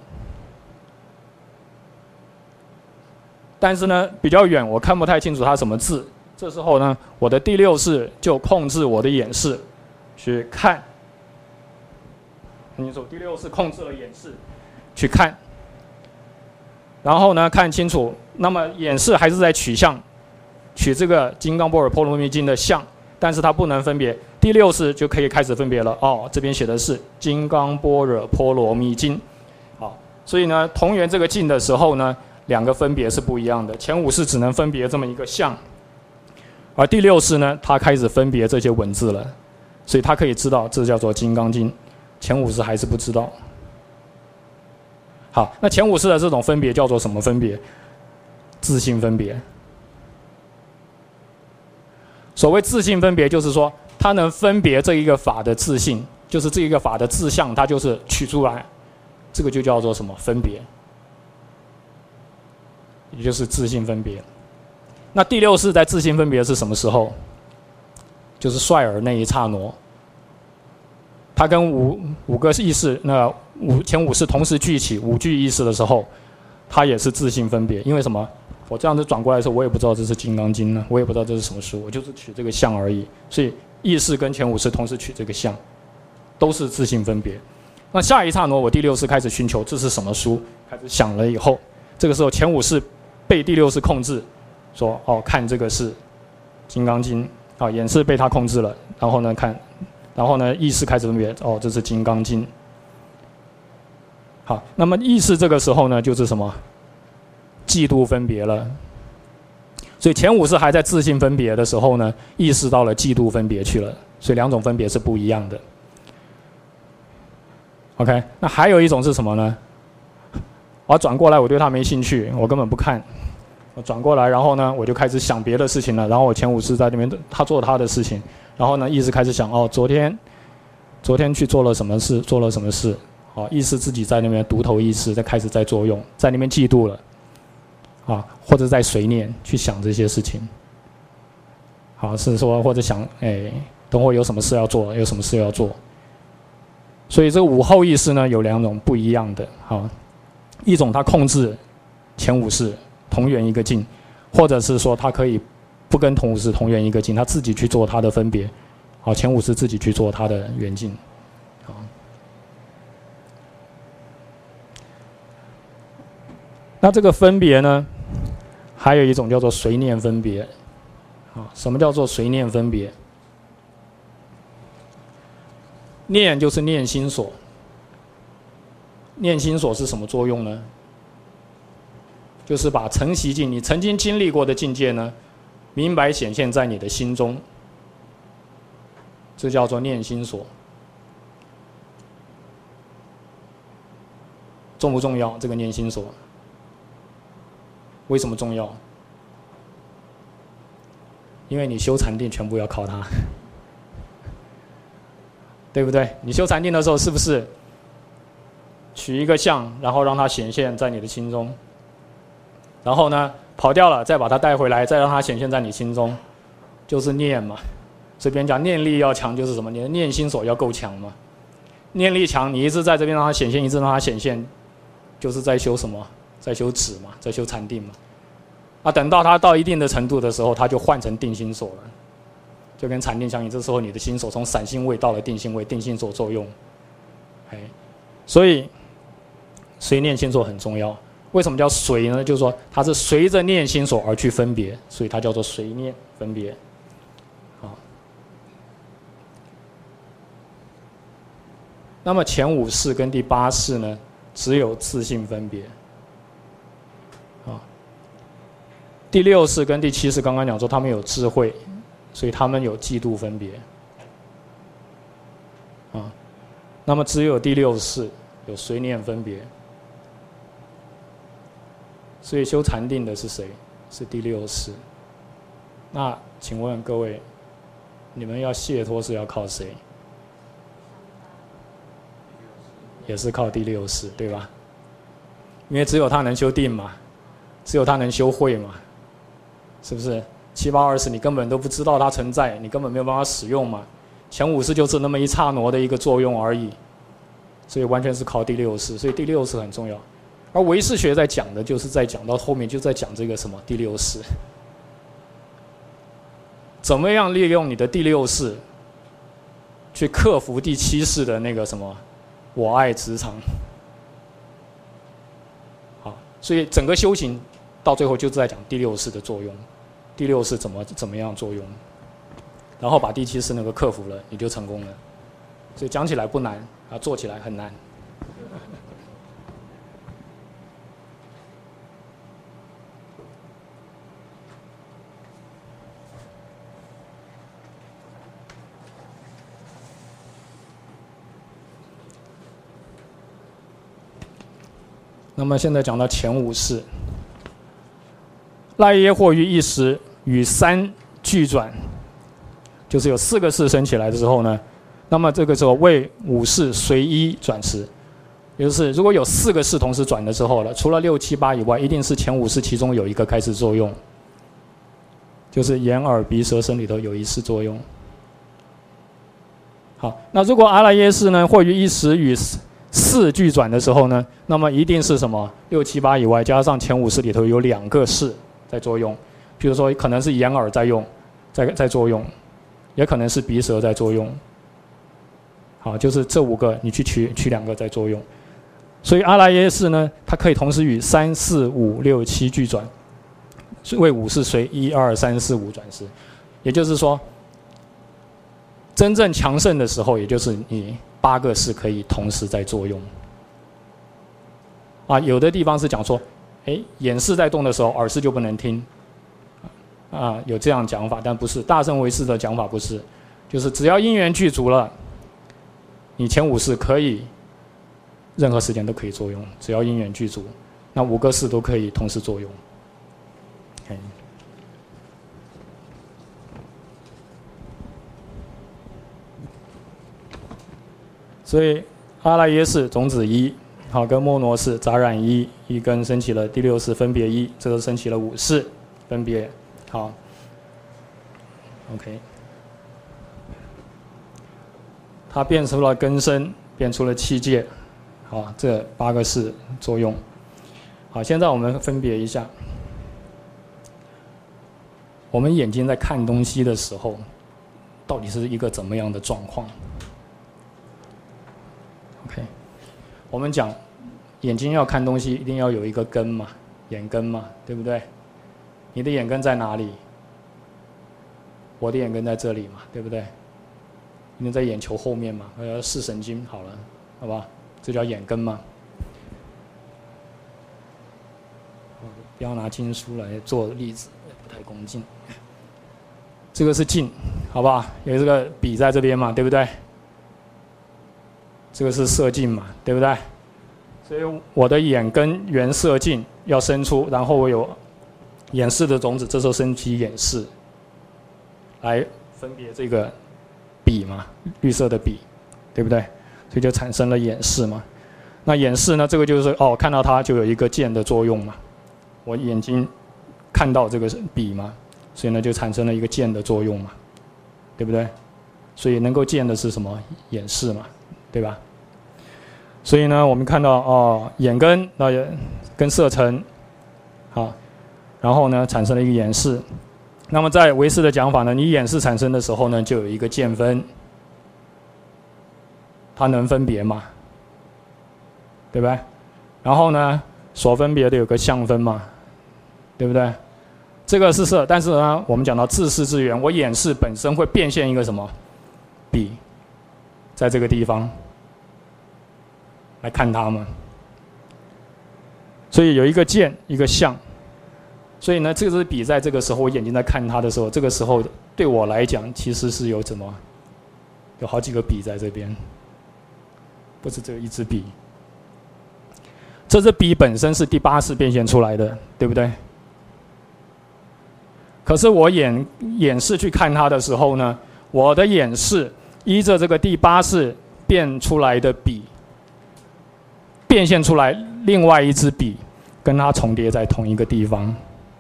Speaker 1: 但是呢比较远，我看不太清楚它什么字。这时候呢，我的第六识就控制我的眼视去看，很清楚，第六识控制了眼视去看。然后呢，看清楚，那么眼视还是在取相，取这个《金刚般若波罗蜜经》的相，但是它不能分别。第六识就可以开始分别了。哦，这边写的是《金刚般若波罗蜜经》。好，所以呢，同源这个境的时候呢，两个分别是不一样的。前五识只能分别这么一个相，而第六识呢，它开始分别这些文字了，所以它可以知道这叫做《金刚经》，前五识还是不知道。好，那前五识的这种分别叫做什么分别？自性分别。所谓自性分别，就是说它能分别这一个法的自性，就是这一个法的自相，它就是取出来，这个就叫做什么分别？也就是自性分别。那第六识在自性分别是什么时候？就是率尔那一刹那。它跟五五个意识，那五前五识同时聚起五具意识的时候，它也是自性分别。因为什么？我这样子转过来的时候，我也不知道这是《金刚经》呢，我也不知道这是什么书，我就是取这个相而已。所以意识跟前五识同时取这个相，都是自性分别。那下一刹那，我第六识开始寻求这是什么书，开始想了以后，这个时候前五识被第六识控制，说哦，看这个是《金刚经》啊，眼识被它控制了，然后呢看。然后呢，意识开始分别，哦，这是《金刚经》。好，那么意识这个时候呢，就是什么？嫉妒分别了。所以前五识还在自性分别的时候呢，意识到了嫉妒分别去了。所以两种分别是不一样的。OK， 那还有一种是什么呢？我转过来，我对它没兴趣，我根本不看。我转过来，然后呢，我就开始想别的事情了。然后我前五识在那边，他做他的事情。然后呢，意识开始想，哦，昨天，昨天去做了什么事，做了什么事，好，意识自己在那边独头意识在开始在作用，在那边嫉妒了，啊，或者在随念去想这些事情，好，是说或者想，哎，等会有什么事要做，有什么事要做，所以这个五后意识呢有两种不一样的，好，一种它控制前五识同源一个境，或者是说它可以。不跟同五识同源一个境，他自己去做他的分别，好，前五识自己去做他的缘境，好。那这个分别呢，还有一种叫做随念分别，啊，什么叫做随念分别？念就是念心所，念心所是什么作用呢？就是把承习境，你曾经经历过的境界呢。明白显现在你的心中，这叫做念心所。重不重要？这个念心所，为什么重要？因为你修禅定全部要靠它，对不对？你修禅定的时候，是不是取一个相，然后让它显现在你的心中？然后呢？跑掉了，再把它带回来，再让它显现在你心中，就是念嘛。这边讲念力要强，就是什么？你的念心所要够强嘛。念力强，你一直在这边让它显现，一直让它显现， 就是在修什么？在修止嘛，在修禅定嘛。啊，等到他到一定的程度的时候，他就换成定心所了，就跟禅定相应。这时候你的心所从散心位到了定心位，定心所作用。哎，所以随念心所很重要。为什么叫随呢？就是说它是随着念心所而去分别，所以它叫做随念分别。好，那么前五识跟第八识呢，只有自性分别。啊，第六识跟第七识刚刚讲说他们有智慧，所以他们有嫉妒分别。啊，那么只有第六识有随念分别。所以修禅定的是谁？是第六识。那请问各位，你们要解脱是要靠谁？也是靠第六识，对吧？因为只有他能修定嘛，只有他能修慧嘛，是不是？七八二十你根本都不知道它存在，你根本没有办法使用嘛。前五识就是那么一刹那的一个作用而已，所以完全是靠第六识，所以第六识很重要。而唯识学在讲的，就是在讲到后面就在讲这个什么第六识，怎么样利用你的第六识，去克服第七识的那个什么我爱执常。好，所以整个修行到最后就是在讲第六识的作用，第六识怎么怎么样作用，然后把第七识那个克服了，你就成功了。所以讲起来不难啊，做起来很难。那么现在讲到前五识，赖耶或于一时与三俱转，就是有四个识升起来的时候呢，那么这个时候为五识随一转时，也就是如果有四个识同时转的时候了，除了六七八以外，一定是前五识其中有一个开始作用，就是眼耳鼻舌身里头有一识作用。好，那如果阿赖耶识呢，或于一时与四俱转的时候呢，那么一定是什么？六七八以外，加上前五识里头有两个识在作用，比如说可能是眼耳在用，在在作用，也可能是鼻舌在作用。好，就是这五个，你去取取两个在作用。所以阿赖耶识呢，它可以同时与三四五六七俱转，为五识随一二三四五转时，也就是说，真正强盛的时候，也就是你八个识可以同时在作用。啊，有的地方是讲说，哎，眼识在动的时候，耳识就不能听。啊，有这样讲法，但不是大乘唯识的讲法，不是，就是只要因缘具足了，你前五识可以任何时间都可以作用，只要因缘具足，那五个识都可以同时作用。Okay. 所以阿赖耶识种子一，好，跟摩罗识杂染一，一根升起了第六识分别一，这个升起了五识分别，好 ，OK， 它变出了根身，变出了七界，好，这八个识作用。好，现在我们分别一下，我们眼睛在看东西的时候，到底是一个怎么样的状况？ OK， 我们讲眼睛要看东西，一定要有一个根嘛，眼根嘛，对不对？你的眼根在哪里？我的眼根在这里嘛，对不对？因为在眼球后面嘛，呃，视神经好了，好吧？这叫眼根嘛。不要拿经书来做例子，不太恭敬。这个是镜，好不好？有这个笔在这边嘛，对不对？ 这个是色镜嘛，对不对？所以我的眼根缘色镜要生出，然后我有眼识的种子，这时候升起眼识，来分别这个笔嘛，绿色的笔，对不对？所以就产生了眼识嘛。那眼识呢，这个就是哦，看到它就有一个见的作用嘛。我眼睛看到这个笔嘛，所以呢就产生了一个见的作用嘛，对不对？所以能够见的是什么？眼识嘛。 对吧？ 所以呢，我们看到哦，眼根那也跟色尘，好，然后呢产生了一个眼识。那么在唯识的讲法呢，你眼识产生的时候呢，就有一个见分，它能分别嘛，对不对？然后呢，所分别的有个相分嘛，对不对？这个是色，但是呢，我们讲到自识之源，我眼识本身会变现一个什么笔，在这个地方来看它们，所以有一个见，一个相，所以呢，这支笔在这个时候，我眼睛在看它的时候，这个时候对我来讲，其实是有什么，有好几个笔在这边，不是只有一支笔。这支笔本身是第八识变现出来的，对不对？可是我眼眼识去看它的时候呢，我的眼识依着这个第八识变出来的笔，变现出来另外一支笔，跟它重叠在同一个地方。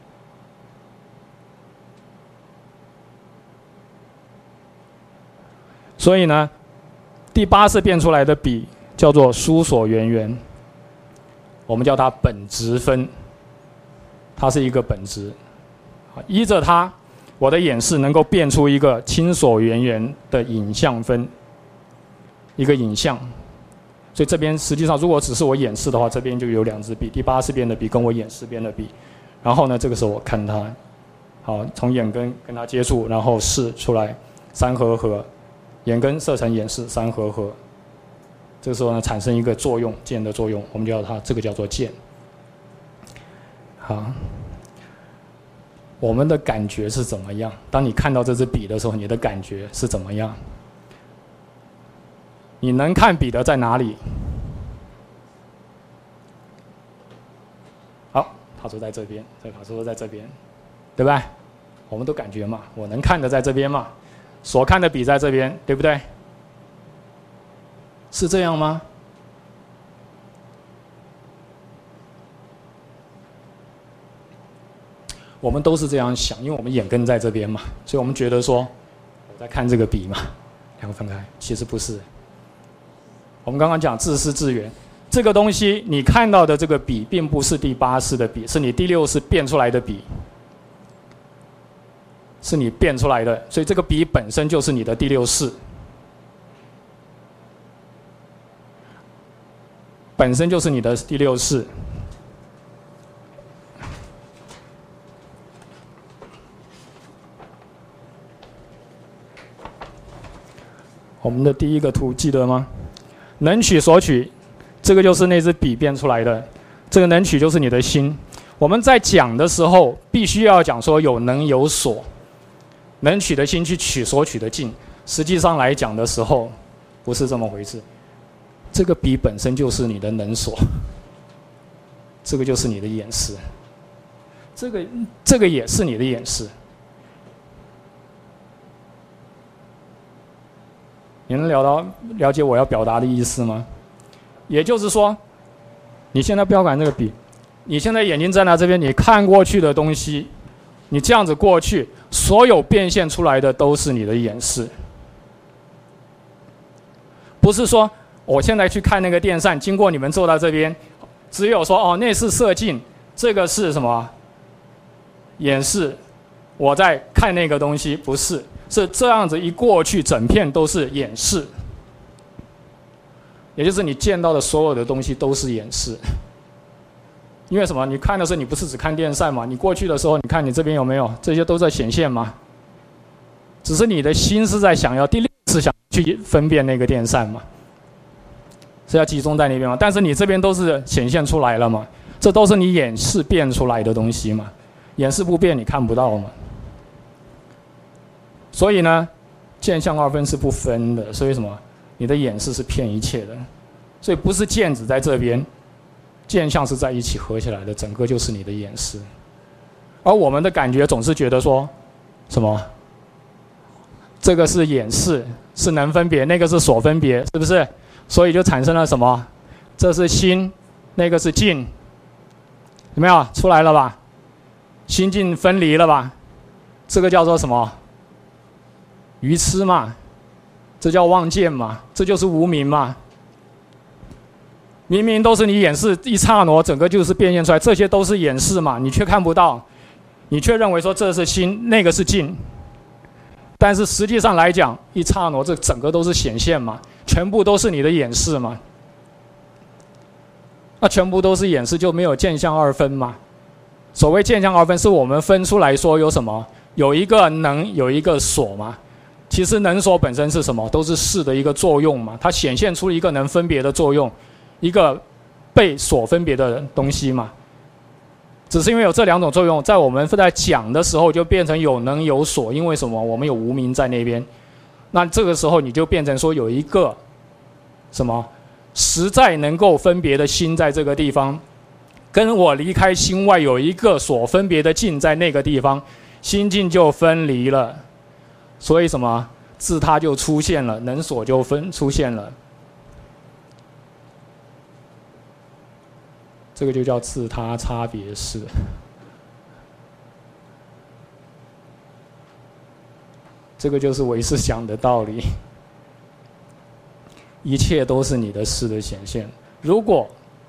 Speaker 1: 所以呢，第八识变出来的笔叫做疏所缘缘，我们叫它本质分，它是一个本质。依着它，我的眼识能够变出一个亲所缘缘的影像分，一个影像。所以这边实际上，如果只是我眼识的话，这边就有两支笔，第八识变的笔跟我眼识变的笔。然后呢，这个时候我看它，好，从眼根跟它接触，然后识出来三合合，眼根色成眼识三合合。这个时候呢，产生一个作用，见的作用，我们叫它这个叫做见。好。我们的感觉是怎么样？当你看到这支笔的时候，你的感觉是怎么样？你能看笔的在哪里？好，他说在这边，这个他说在这边，对吧？我们都感觉嘛，我能看的在这边嘛，所看的笔在这边，对不对？是这样吗？我们都是这样想，因为我们眼根在这边嘛，所以我们觉得说我在看这个笔嘛，两个分开，其实不是。我们刚刚讲自识自缘，这个东西你看到的这个笔，并不是第八识的笔，是你第六识变出来的笔，是你变出来的，所以这个笔本身就是你的第六识，本身就是你的第六识。我们的第一个图记得吗？能取所取，这个就是那支笔变出来的。这个能取就是你的心。我们在讲的时候，必须要讲说有能有所，能取的心去取所取的境。实际上来讲的时候，不是这么回事。这个笔本身就是你的能所，这个就是你的眼识，这个这个也是你的眼识。你能了到了解我要表达的意思吗？也就是说，你现在不要管这个笔，你现在眼睛站在这边，你看过去的东西，你这样子过去，所有变现出来的都是你的眼识，不是说我现在去看那个电扇，经过你们坐到这边，只有说哦那是色镜，这个是什么眼识，我在看那个东西，不是。是这样子一过去，整片都是眼识，也就是你见到的所有的东西都是眼识。因为什么？你看的时候，你不是只看电扇嘛？你过去的时候，你看你这边有没有？这些都在显现嘛？只是你的心是在想要第六次想去分辨那个电扇嘛？是要集中在那边嘛？但是你这边都是显现出来了嘛？这都是你眼识变出来的东西嘛？眼识不变，你看不到嘛？所以呢，见相二分是不分的，所以什么？你的眼识是骗一切的，所以不是见只在这边，见相是在一起合起来的，整个就是你的眼识。而我们的感觉总是觉得说，什么？这个是眼识，是能分别，那个是所分别，是不是？所以就产生了什么？这是心，那个是境，有没有出来了吧？心境分离了吧？这个叫做什么？愚痴嘛，这叫妄见嘛，这就是无明嘛。 明明都是你演示，一刹那整个就是变现出来，这些都是演示嘛，你却看不到，你却认为说这是心，那个是境。但是实际上来讲，一刹那这整个都是显现嘛，全部都是你的演示嘛。那全部都是演示，就没有见相二分嘛。所谓见相二分，是我们分出来说有什么，有一个能，有一个所嘛。其实能所本身是什么？都是事的一个作用嘛，它显现出一个能分别的作用，一个被所分别的东西嘛。只是因为有这两种作用，在我们在讲的时候就变成有能有所，因为什么？我们有无明在那边，那这个时候你就变成说有一个什么实在能够分别的心在这个地方，跟我离开心外有一个所分别的境在那个地方，心境就分离了。所以什么自他就出现了，能所就分出现了，这个就叫自他差别事。这个就是唯识想的道理，一切都是你的事的显现。如果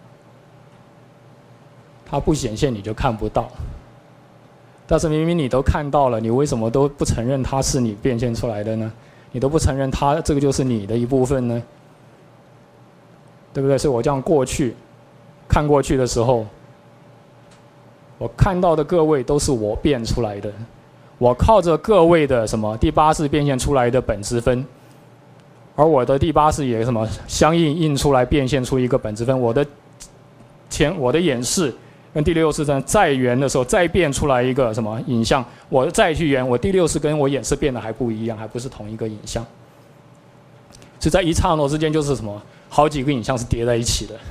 Speaker 1: 它不显现，你就看不到。但是明明你都看到了，你为什么都不承认它是你变现出来的呢？你都不承认它这个就是你的一部分呢？对不对？所以我这样过去看过去的时候，我看到的各位都是我变出来的，我靠着各位的什么第八识变现出来的本质分，而我的第八识也什么相应印出来变现出一个本质分，我的前我的演示。跟第六识再圆的时候，再变出来一个什么影像，我再去圆，我第六识跟我演示变得还不一样，还不是同一个影像。所以在一刹那之间，就是什么，好几个影像是叠在一起的，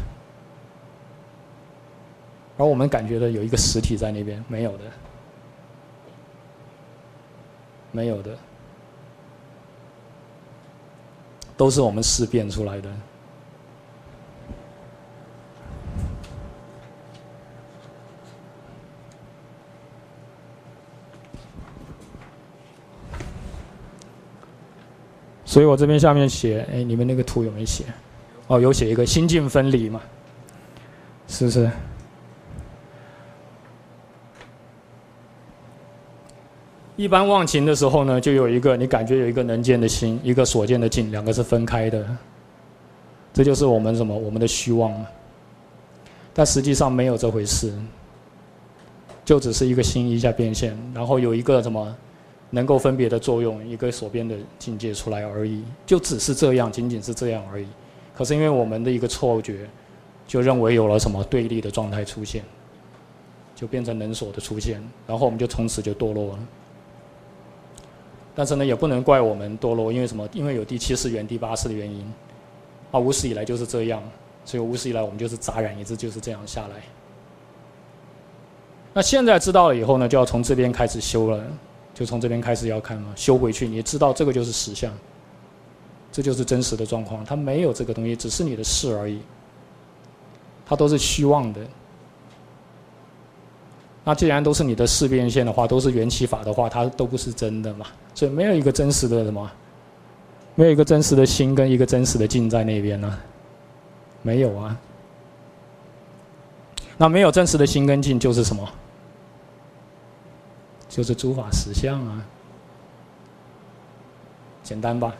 Speaker 1: 而我们感觉的有一个实体在那边，没有的，没有的，都是我们识变出来的。所以我这边下面写，哎，你们那个图有没有写？哦，有写一个心境分离嘛，是不是？一般忘情的时候呢，就有一个你感觉有一个能见的心，一个所见的境，两个是分开的。这就是我们什么？我们的虚妄嘛。但实际上没有这回事，就只是一个心一下变现，然后有一个什么？能够分别的作用，一个所变的境界出来而已，就只是这样，仅仅是这样而已。可是因为我们的一个错觉，就认为有了什么对立的状态出现，就变成能所的出现，然后我们就从此就堕落了。但是呢，也不能怪我们堕落，因为什么？因为有第七识缘、第八识的原因，啊，无始以来就是这样，所以无始以来我们就是杂染，一直就是这样下来。那现在知道了以后呢，就要从这边开始修了。就从这边开始要看嘛，修回去，你知道这个就是实相，这就是真实的状况，它没有这个东西，只是你的事而已，它都是虚妄的。那既然都是你的事变现的话，都是缘起法的话，它都不是真的嘛，所以没有一个真实的什么，没有一个真实的心跟一个真实的境在那边呢、啊，没有啊。那没有真实的心跟境就是什么？就是诸法实相啊，简单吧？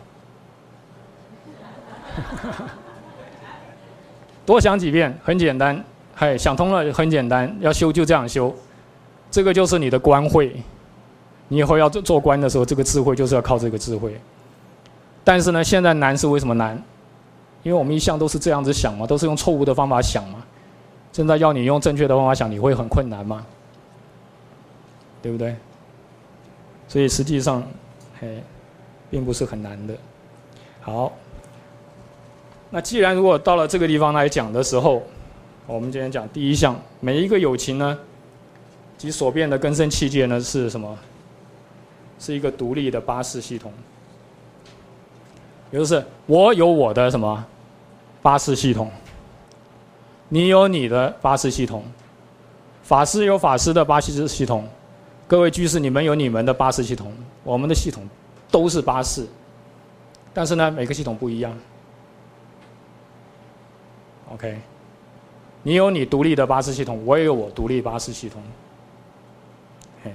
Speaker 1: 多想几遍，很简单。嘿，想通了很简单，要修就这样修。这个就是你的观慧，你以后要做做观的时候，这个智慧就是要靠这个智慧。但是呢，现在难是为什么难？因为我们一向都是这样子想嘛，都是用错误的方法想嘛。现在要你用正确的方法想，你会很困难吗？对不对？所以实际上，嘿，并不是很难的。好，那既然如果到了这个地方来讲的时候，我们今天讲第一项，每一个有情呢，及所变的根生器界呢是什么？是一个独立的八识系统，也就是我有我的什么八识系统，你有你的八识系统，法师有法师的八识系统。各位居士，你们有你们的八识系统，我们的系统都是八识，但是呢，每个系统不一样。OK， 你有你独立的巴士系统，我也有我独立巴士系统。嘿，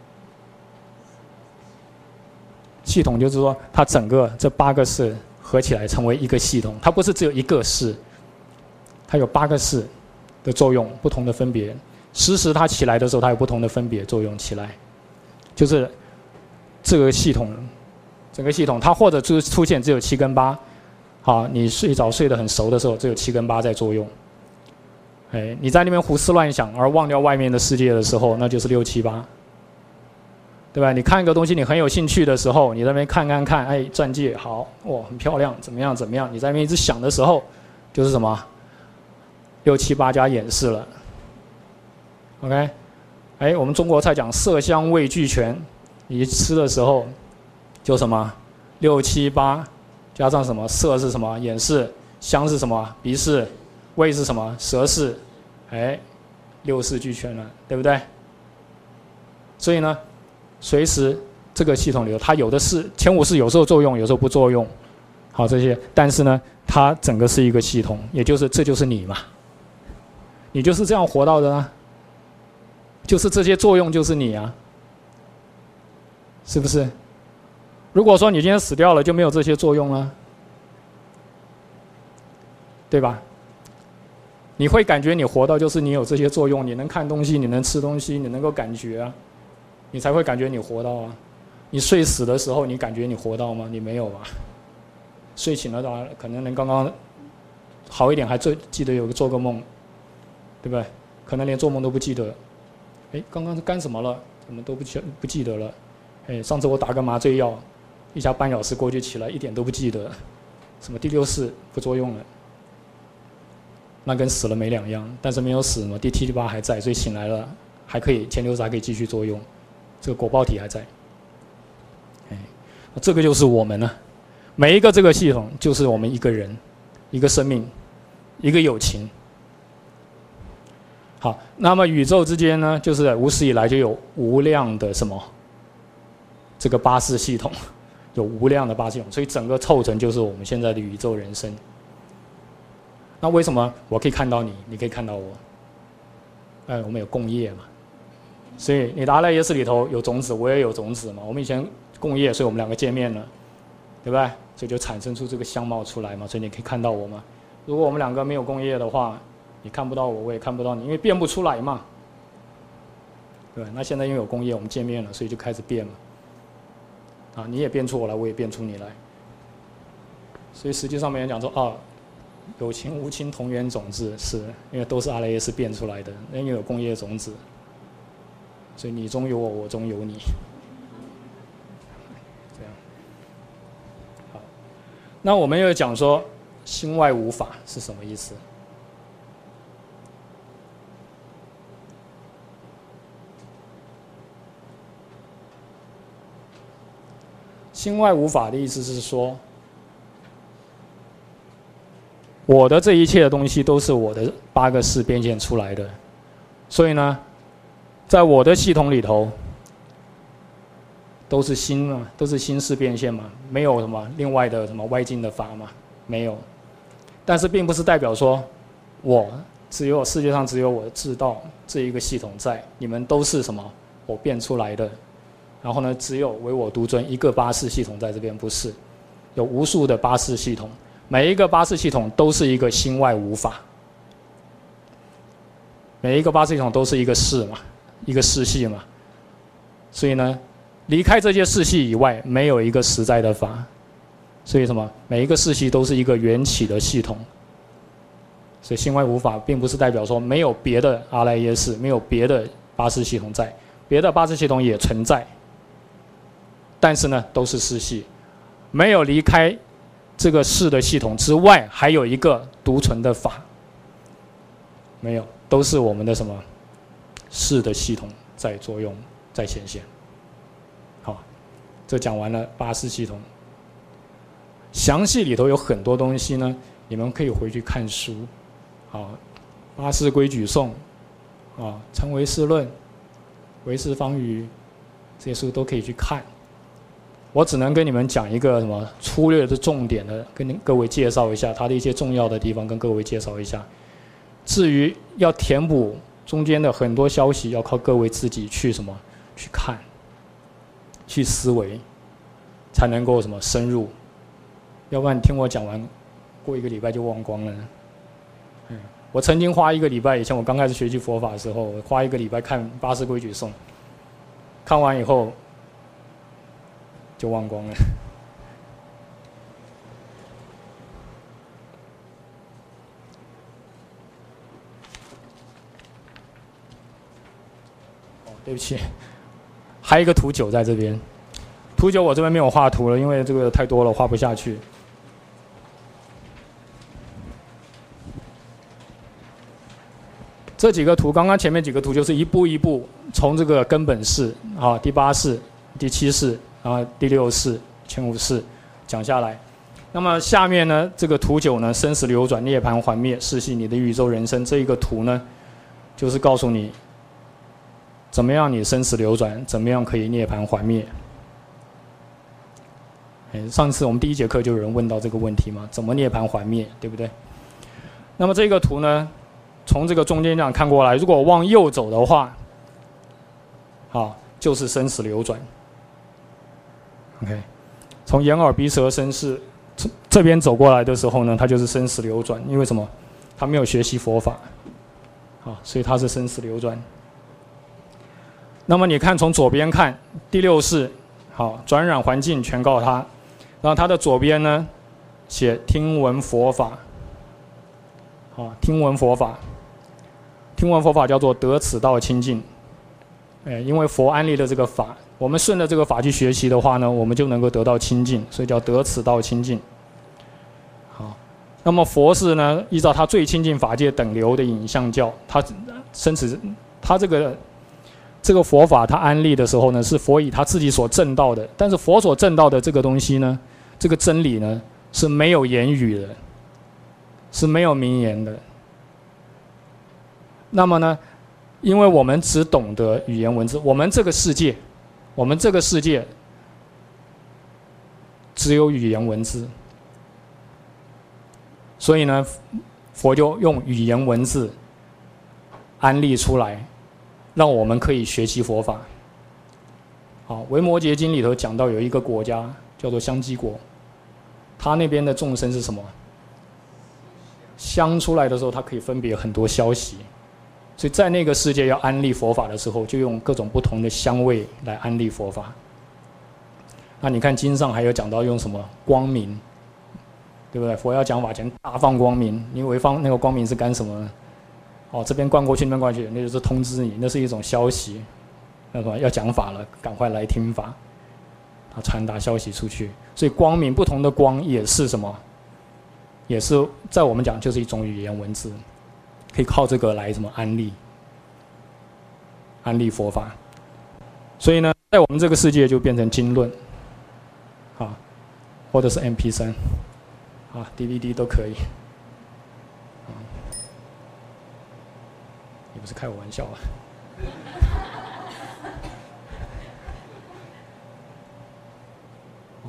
Speaker 1: 系统就是说，它整个这八个式合起来成为一个系统，它不是只有一个式，它有八个式的作用，不同的分别。时时它起来的时候，它有不同的分别作用起来，就是这个系统，整个系统它或者就出现只有七跟八，好，你睡着睡得很熟的时候，只有七跟八在作用。哎，你在那边胡思乱想而忘掉外面的世界的时候，那就是六七八，对吧？你看一个东西你很有兴趣的时候，你在那边看看看，哎，钻戒好，哇，很漂亮，怎么样怎么样？你在那边一直想的时候，就是什么？六七八加演示了。OK， 哎，我们中国菜讲色香味俱全，你吃的时候就什么六七八加上什么色是什么眼视，香是什么鼻视，味是什么舌视，哎，六视俱全了，对不对？所以呢，随时这个系统里头，它有的是前五式有时候作用，有时候不作用，好这些，但是呢，它整个是一个系统，也就是这就是你嘛，你就是这样活到的啊。就是这些作用就是你啊，是不是？如果说你今天死掉了，就没有这些作用了，对吧？你会感觉你活到就是你有这些作用，你能看东西，你能吃东西，你能够感觉啊，你才会感觉你活到啊。你睡死的时候，你感觉你活到吗？你没有吧？睡醒了的话，可能能刚刚好一点，还最记得有个做个梦，对不对？可能连做梦都不记得。哎，刚刚是干什么了？怎么都不记不记得了？哎，上次我打个麻醉药，一下半小时过去起来一点都不记得，什么第六式不作用了，那跟死了没两样。但是没有死嘛，第七、第八还在，所以醒来了还可以，前六式还可以继续作用，这个果报体还在。哎，这个就是我们呢，每一个这个系统就是我们一个人，一个生命，一个友情。好，那么宇宙之间呢，就是无始以来就有无量的什么，这个八识系统，有无量的八识系统，所以整个凑成就是我们现在的宇宙人生。那为什么我可以看到你，你可以看到我？哎，我们有共业嘛，所以你的阿赖耶识里头有种子，我也有种子嘛，我们以前共业，所以我们两个见面了，对不对？所以就产生出这个相貌出来嘛，所以你可以看到我嘛。如果我们两个没有共业的话，你看不到我，我也看不到你，因为变不出来嘛。对，那现在因为有工业，我们见面了，所以就开始变嘛。啊，你也变出我来，我也变出你来。所以实际上没人讲说啊，有情无情同源种子，是因为都是阿赖耶识变出来的，因为有工业种子，所以你中有我，我中有你。这样。好，那我们又讲说心外无法是什么意思？心外无法的意思是说，我的这一切的东西都是我的八个识变现出来的，所以呢，在我的系统里头，都是心嘛，都是心识变现嘛，没有什么另外的什么外境的法嘛，没有。但是并不是代表说，我只有世界上只有我知道这一个系统在，你们都是什么我变出来的。然后呢，只有唯我独尊一个八识系统在这边，不是，有无数的八识系统，每一个八识系统都是一个心外无法，每一个八识系统都是一个识嘛，一个识系嘛，所以呢，离开这些识系以外，没有一个实在的法，所以什么，每一个识系都是一个缘起的系统，所以心外无法并不是代表说没有别的阿赖耶识，没有别的八识系统在，别的八识系统也存在。但是呢，都是识系，没有离开这个识的系统之外，还有一个独存的法，没有，都是我们的什么识的系统在作用，在显现。好，这讲完了八识系统，详细里头有很多东西呢，你们可以回去看书。好，八识规矩颂，啊，成唯识论、唯识方语，这些书都可以去看。我只能跟你们讲一个什么粗略的重点的，跟各位介绍一下它的一些重要的地方，跟各位介绍一下。 至于要填补中间的很多消息，要靠各位自己去什么去看、去思维，才能够什么深入。要不然你听我讲完，过一个礼拜就忘光了。嗯，我曾经花一个礼拜，以前我刚开始学习佛法的时候，我花一个礼拜看《八识规矩颂》，看完以后就忘光了。对不起，还有一个图九在这边。图九我这边没有画图了，因为这个太多了，画不下去。这几个图，刚刚前面几个图就是一步一步从这个根本式啊，第八式、第七式，然后第六式、前五式讲下来。那么下面呢，这个图九呢，生死流转、涅槃还灭，是系你的宇宙人生。这一个图呢，就是告诉你。怎么样你生死流转？怎么样可以涅槃还灭？哎，上次我们第一节课就有人问到这个问题嘛，怎么涅槃还灭，对不对？那么这个图呢，从这个中间这样看过来，如果往右走的话，啊，就是生死流转。OK， 从眼耳鼻舌身世这边走过来的时候呢，它就是生死流转，因为什么？他没有学习佛法，啊，所以它是生死流转。那么你看，从左边看第六式，好，转染环境全告他。然后它的左边呢，写听闻佛法，好，听闻佛法，听闻佛法叫做得此道清净。哎，因为佛安立了这个法，我们顺着这个法去学习的话呢，我们就能够得到清净，所以叫得此道清净。好，那么佛是呢，依照他最清净法界等流的影像教，他生死，他这个。这个佛法他安立的时候呢，是佛以他自己所证道的，但是佛所证道的这个东西呢，这个真理呢是没有言语的，是没有名言的。那么呢，因为我们只懂得语言文字，我们这个世界，我们这个世界只有语言文字，所以呢，佛就用语言文字安立出来。让我们可以学习佛法。好，《维摩诘经》里头讲到有一个国家叫做香积国，他那边的众生是什么？香出来的时候，它可以分别很多消息，所以在那个世界要安立佛法的时候，就用各种不同的香味来安立佛法。那你看经上还有讲到用什么光明，对不对？佛要讲法前大放光明，你以为放那个光明是干什么呢？哦，这边灌过去，那边灌过去，那就是通知你，那是一种消息。那什么要讲法了，赶快来听法。它传达消息出去，所以光明不同的光也是什么？也是在我们讲就是一种语言文字，可以靠这个来什么安利，安利佛法。所以呢，在我们这个世界就变成经论，啊，或者是 M P 三，啊 D V D 都可以。不是开我玩笑啊！哦，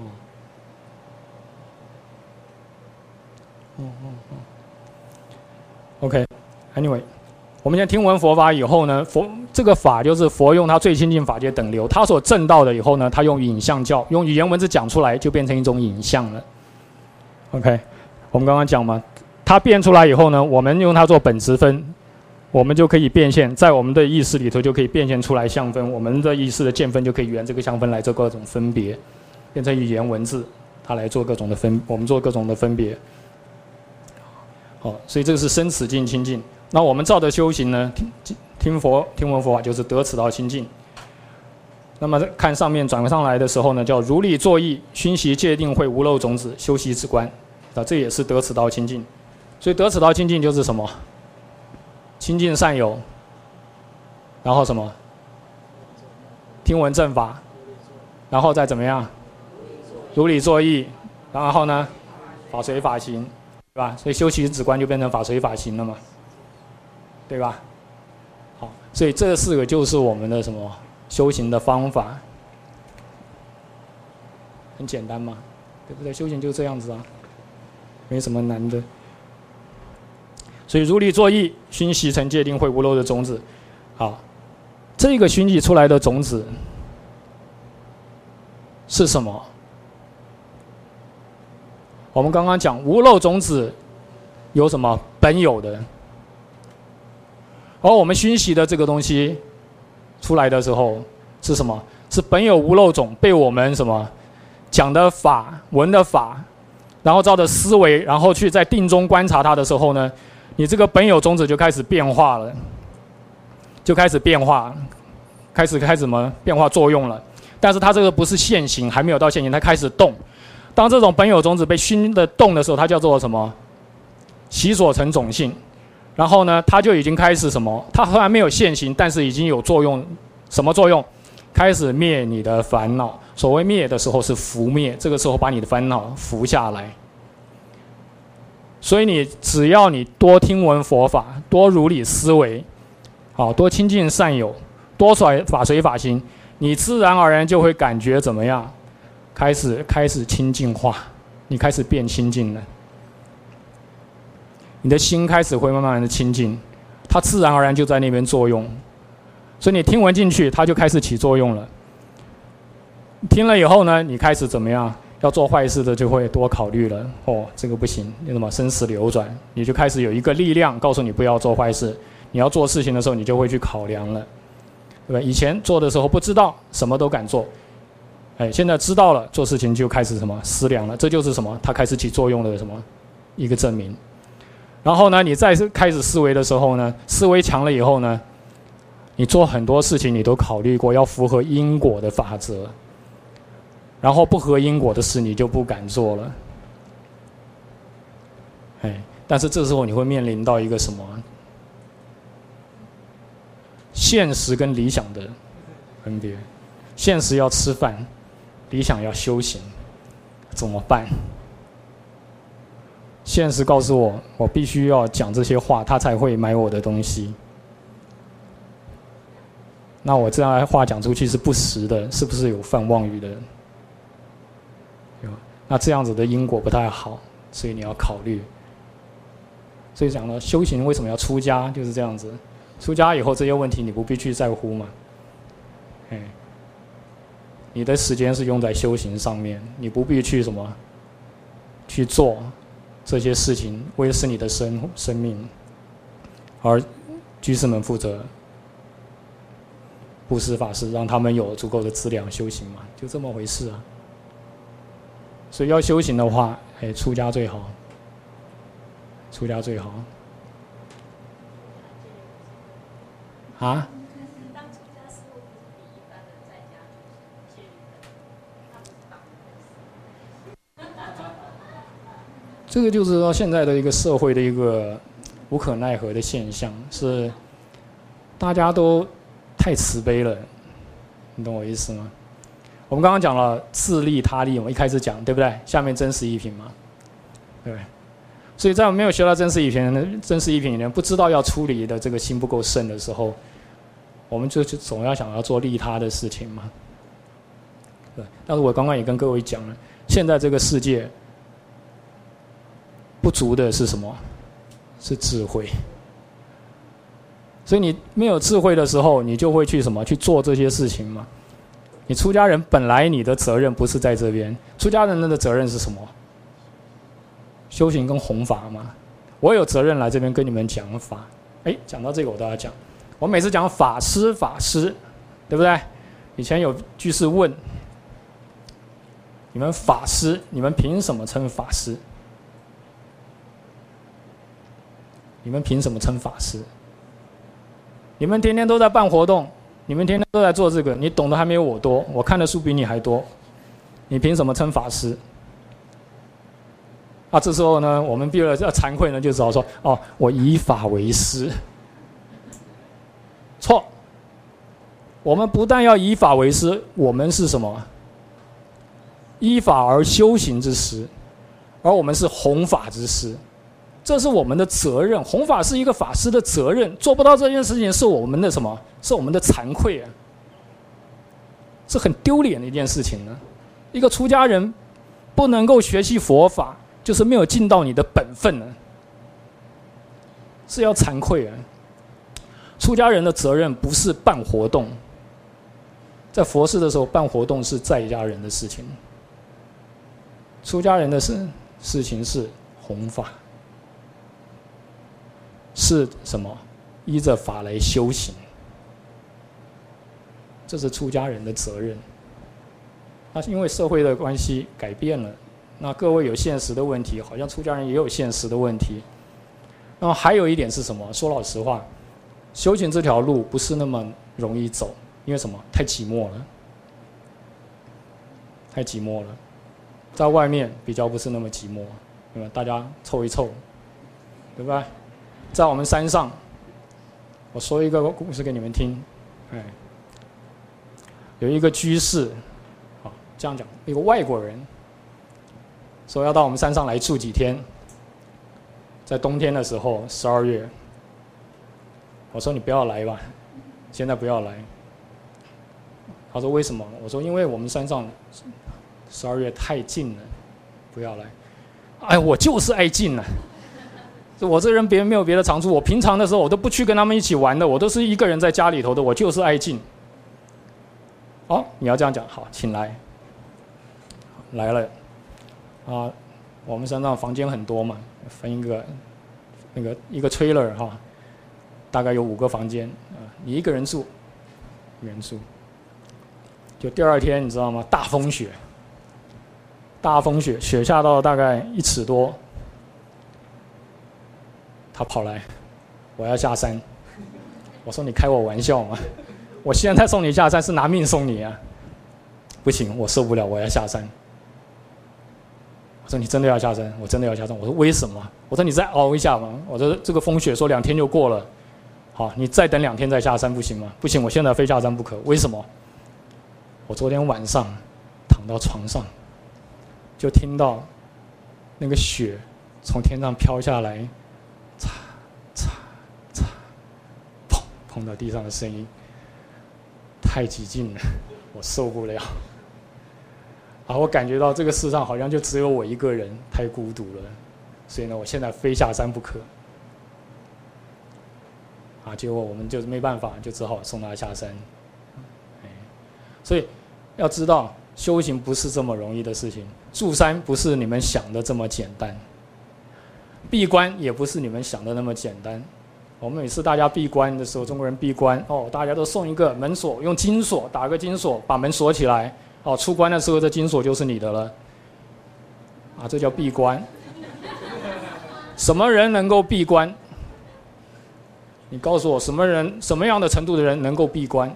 Speaker 1: 哦哦哦。OK，Anyway， 我们现在听闻佛法以后呢，佛这个法就是佛用他最清净法界等流，他所证道的以后呢，他用影像教，用语言文字讲出来，就变成一种影像了。OK， 我们刚刚讲嘛，他变出来以后呢，我们用它做本质分。我们就可以变现，在我们的意识里头就可以变现出来相分，我们的意识的见分就可以沿这个相分来做各种分别，变成语言文字，它来做各种的分，我们做各种的分别。好，所以这个是生死尽清净。那我们照着修行呢，听听佛听闻佛法就是得此道清净。那么看上面转上来的时候呢，叫如理作意，熏习戒定慧无漏种子，修习止观，啊，这也是得此道清净。所以得此道清净就是什么？亲近善友，然后什么？听闻正法，然后再怎么样？如理作意，然后呢？法随法行，对吧？所以修习止观就变成法随法行了嘛，对吧？好，所以这四个就是我们的什么修行的方法，很简单嘛，对不对？修行就这样子啊，没什么难的。 所以如理作意，熏习成戒定慧无漏的种子。好，这个熏习出来的种子是什么？我们刚刚讲无漏种子有什么本有的，而我们熏习的这个东西出来的时候是什么？是本有无漏种被我们什么讲的法、闻的法，然后照着思维，然后去在定中观察它的时候呢，你这个本有种子就开始变化了，就开始变化，开始开始什么变化作用了。但是它这个不是现行，还没有到现行，它开始动。当这种本有种子被熏的动的时候，它叫做什么？习所成种性。然后呢，它就已经开始什么？它虽然没有现行，但是已经有作用。什么作用？开始灭你的烦恼。所谓灭的时候是伏灭，这个时候把你的烦恼伏下来。所以你只要你多听闻佛法，多如理思维，好，多亲近善友，多甩法随法行，你自然而然就会感觉怎么样？开始开始清净化，你开始变清净了。你的心开始会慢慢的清净，它自然而然就在那边作用。所以你听闻进去，它就开始起作用了。听了以后呢，你开始怎么样？要做坏事的就会多考虑了。哦，这个不行，那什么生死流转，你就开始有一个力量告诉你不要做坏事。你要做事情的时候，你就会去考量了，对吧？以前做的时候不知道，什么都敢做。哎，现在知道了，做事情就开始什么思量了，这就是什么？它开始起作用的什么一个证明。然后呢，你再开始思维的时候呢，思维强了以后呢，你做很多事情你都考虑过，要符合因果的法则。然后不合因果的事，你就不敢做了。哎，但是这时候你会面临到一个什么？现实跟理想的分别。现实要吃饭，理想要修行，怎么办？现实告诉我，我必须要讲这些话，他才会买我的东西。那我这样的话讲出去是不实的，是不是有犯妄语的？那这样子的因果不太好，所以你要考虑。所以讲了，修行为什么要出家，就是这样子。出家以后，这些问题你不必去在乎嘛。哎，你的时间是用在修行上面，你不必去什么去做这些事情，为的是你的生生命。而居士们负责布施法师，让他们有足够的资粮修行嘛，就这么回事啊。所以要修行的话，哎，出家最好，出家最好。啊？这个就是说现在的一个社会的一个无可奈何的现象，是大家都太慈悲了，你懂我意思吗？我们刚刚讲了自利他利，我们一开始讲对不对？下面真实一品嘛，对不对？所以在我们没有学到真实一品、真实一品里面，不知道要处理的这个心不够深的时候，我们就总要想要做利他的事情嘛。对，但是我刚刚也跟各位讲了，现在这个世界不足的是什么？是智慧。所以你没有智慧的时候，你就会去什么？去做这些事情嘛。你出家人本来你的责任不是在这边，出家人的责任是什么？修行跟弘法嘛。我有责任来这边跟你们讲法。哎，讲到这个我都要讲。我每次讲法师法师，对不对？以前有居士问，你们法师，你们凭什么称法师？你们凭什么称法师？你们天天都在办活动，你们天天都在做这个，你懂得还没有我多，我看的书比你还多，你凭什么称法师？啊，这时候呢，我们毕了要惭愧呢，就只好说，哦，我以法为师。错，我们不但要以法为师，我们是什么？依法而修行之师，而我们是弘法之师。这是我们的责任，弘法是一个法师的责任，做不到这件事情是我们的什么？是我们的惭愧啊，是很丢脸的一件事情呢。一个出家人不能够学习佛法，就是没有尽到你的本分呢， 是要惭愧啊！出家人的责任不是办活动，在佛事的时候办活动是在家人的事情，出家人的事事情是弘法，是什么？依着法来修行，这是出家人的责任。那因为社会的关系改变了，那各位有现实的问题，好像出家人也有现实的问题。那么还有一点是什么？说老实话，修行这条路不是那么容易走，因为什么？太寂寞了，太寂寞了。在外面比较不是那么寂寞，对吧？大家凑一凑，对吧？在我们山上，我说一个故事给你们听。哎，有一个居士，啊，这样讲，一个外国人，说要到我们山上来住几天，在冬天的时候，十二月。我说你不要来吧，现在不要来。他说为什么？我说因为我们山上十二月太近了，不要来。哎，我就是爱近了。我这人别人没有别的长处，我平常的时候我都不去跟他们一起玩的，我都是一个人在家里头的，我就是爱近。哦，你要这样讲，好，请来。来了，啊，我们山上房间很多嘛，分一个那个一个 trailer 哈，大概有五个房间啊，你一个人住，一个人住。就第二天你知道吗？大风雪，大风雪，雪下到大概一尺多。他跑来，我要下山。我说你开我玩笑吗？我现在送你下山是拿命送你啊！不行，我受不了，我要下山。我说你真的要下山？我真的要下山。我说为什么？我说你再熬一下嘛。我说这个风雪说两天就过了，好，你再等两天再下山不行吗？不行，我现在非下山不可。为什么？我昨天晚上躺到床上，就听到那个雪从天上飘下来，嚓嚓嚓，砰碰到地上的声音，太激进了，我受不了。啊，我感觉到这个世上好像就只有我一个人，太孤独了，所以呢，我现在非下山不可。啊，结果我们就是没办法，就只好送他下山。所以要知道，修行不是这么容易的事情。住山不是你们想的这么简单，闭关也不是你们想的那么简单。我们每次大家闭关的时候，中国人闭关哦，大家都送一个门锁，用金锁打个金锁，把门锁起来。哦，出关的时候这金锁就是你的了。啊，这叫闭关。什么人能够闭关？你告诉我，什么人、什么样的程度的人能够闭关？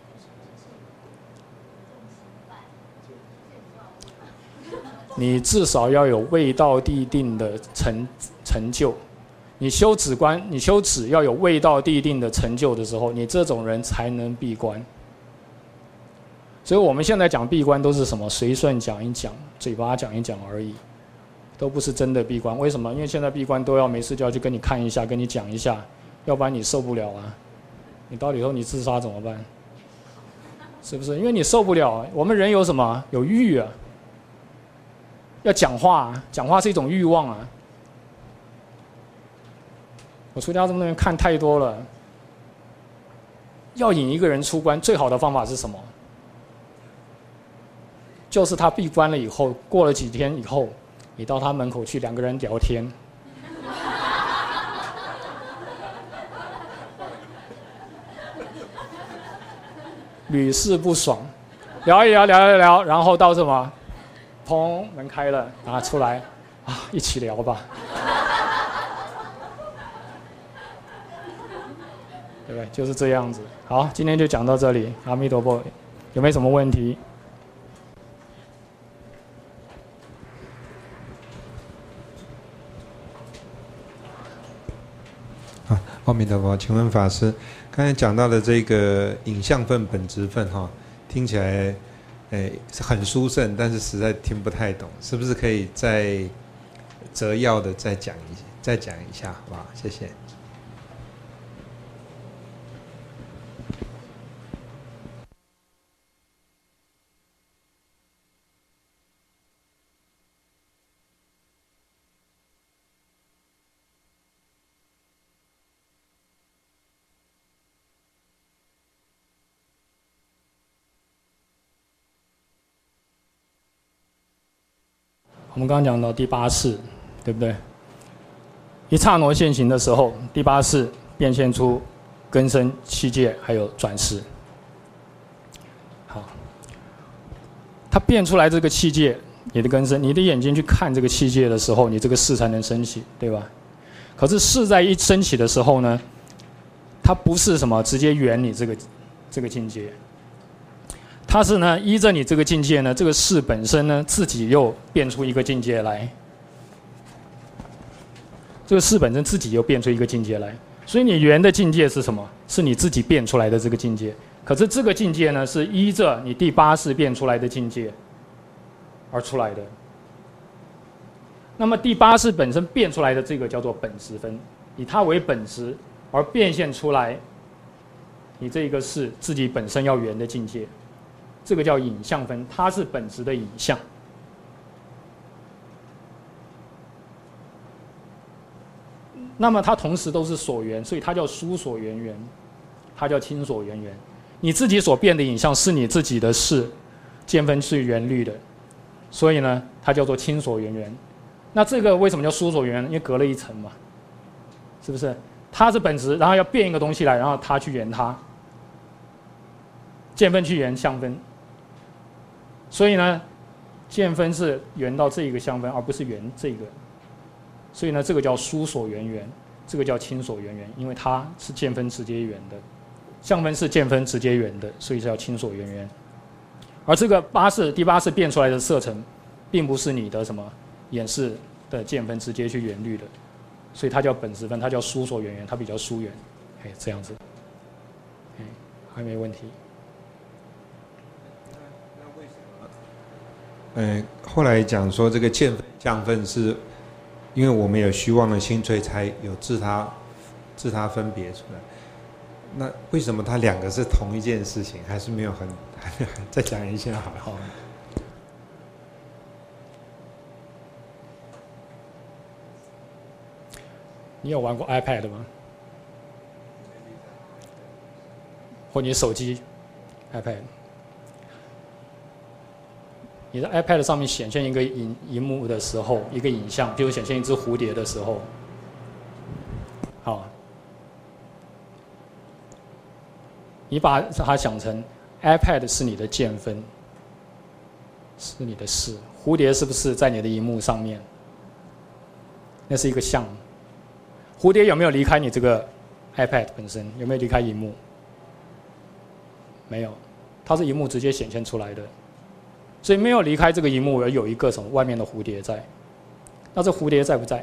Speaker 1: 你至少要有未到地定的成成就。你修止观，你修止要有未到地定的成就的时候，你这种人才能闭关。所以我们现在讲闭关都是什么？随顺讲一讲，嘴巴讲一讲而已，都不是真的闭关。为什么？因为现在闭关都要没事就要去跟你看一下，跟你讲一下，要不然你受不了啊。你到底说你自杀怎么办？是不是？因为你受不了。我们人有什么？有欲啊。要讲话啊，讲话是一种欲望啊。我出家这么多年看太多了，要引一个人出关，最好的方法是什么？就是他闭关了以后，过了几天以后，你到他门口去，两个人聊天。屡试不爽，聊一聊，聊一聊，然后到什么？砰，门开了，啊，出来，啊，一起聊吧。对不对？就是这样子。好，今天就讲到这里。阿弥陀佛，有没有什么问题？
Speaker 2: 啊，阿弥陀佛，请问法师，刚才讲到的这个影像分、本质分，哈，听起来，诶，是很殊胜，但是实在听不太懂，是不是可以再摘要的再讲一再讲一下，好不好？谢谢。
Speaker 1: 我们刚刚讲到第八世，对不对？一刹那现行的时候，第八世变现出根身、器界还有转识。好，它变出来这个器界，你的根身，你的眼睛去看这个器界的时候，你这个识才能升起，对吧？可是识在一升起的时候呢，它不是什么直接圆你这个这个境界，它是呢依着你这个境界呢，这个识本身呢自己又变出一个境界来，这个识本身自己又变出一个境界来，所以你圆的境界是什么？是你自己变出来的这个境界。可是这个境界呢，是依着你第八识变出来的境界而出来的。那么第八识本身变出来的这个叫做本识分，以它为本质而变现出来，你这个是自己本身要圆的境界，这个叫影像分，它是本质的影像。那么它同时都是所缘，所以它叫疏所缘缘，它叫亲所缘缘。你自己所变的影像是你自己的事，见分是缘虑的，所以呢，它叫做亲所缘缘。那这个为什么叫疏所缘缘？因为隔了一层嘛，是不是？它是本质，然后要变一个东西来，然后它去缘它，见分去缘相分。所以呢，见分是缘到这个相分，而不是缘这个。所以呢，这个叫疏所缘缘，这个叫亲所缘缘，因为它是见分直接缘的，相分是见分直接缘的，所以叫亲所缘缘。而这个八识第八识变出来的色尘，并不是你的什么眼识的见分直接去缘虑的，所以它叫本识分，它叫疏所缘缘，它比较疏远，哎，这样子，哎，还没问题。
Speaker 2: 那为什么？嗯，后来讲说这个见分相分是。因为我们有虚妄的心，所以才有自他、自他分别出来。那为什么它两个是同一件事情？还是没有很……再讲一下好了。
Speaker 1: 好。你有玩过 iPad 吗？或你手机 iPad？你的 iPad 上面显现一个影荧幕的时候，一个影像，比如显现一只蝴蝶的时候，好，你把它想成 iPad 是你的见分，是你的识，蝴蝶是不是在你的荧幕上面？那是一个像。蝴蝶有没有离开你这个 iPad 本身？有没有离开荧幕？没有，它是荧幕直接显现出来的。所以没有离开这个荧幕，而有一个什么外面的蝴蝶在，那这蝴蝶在不在？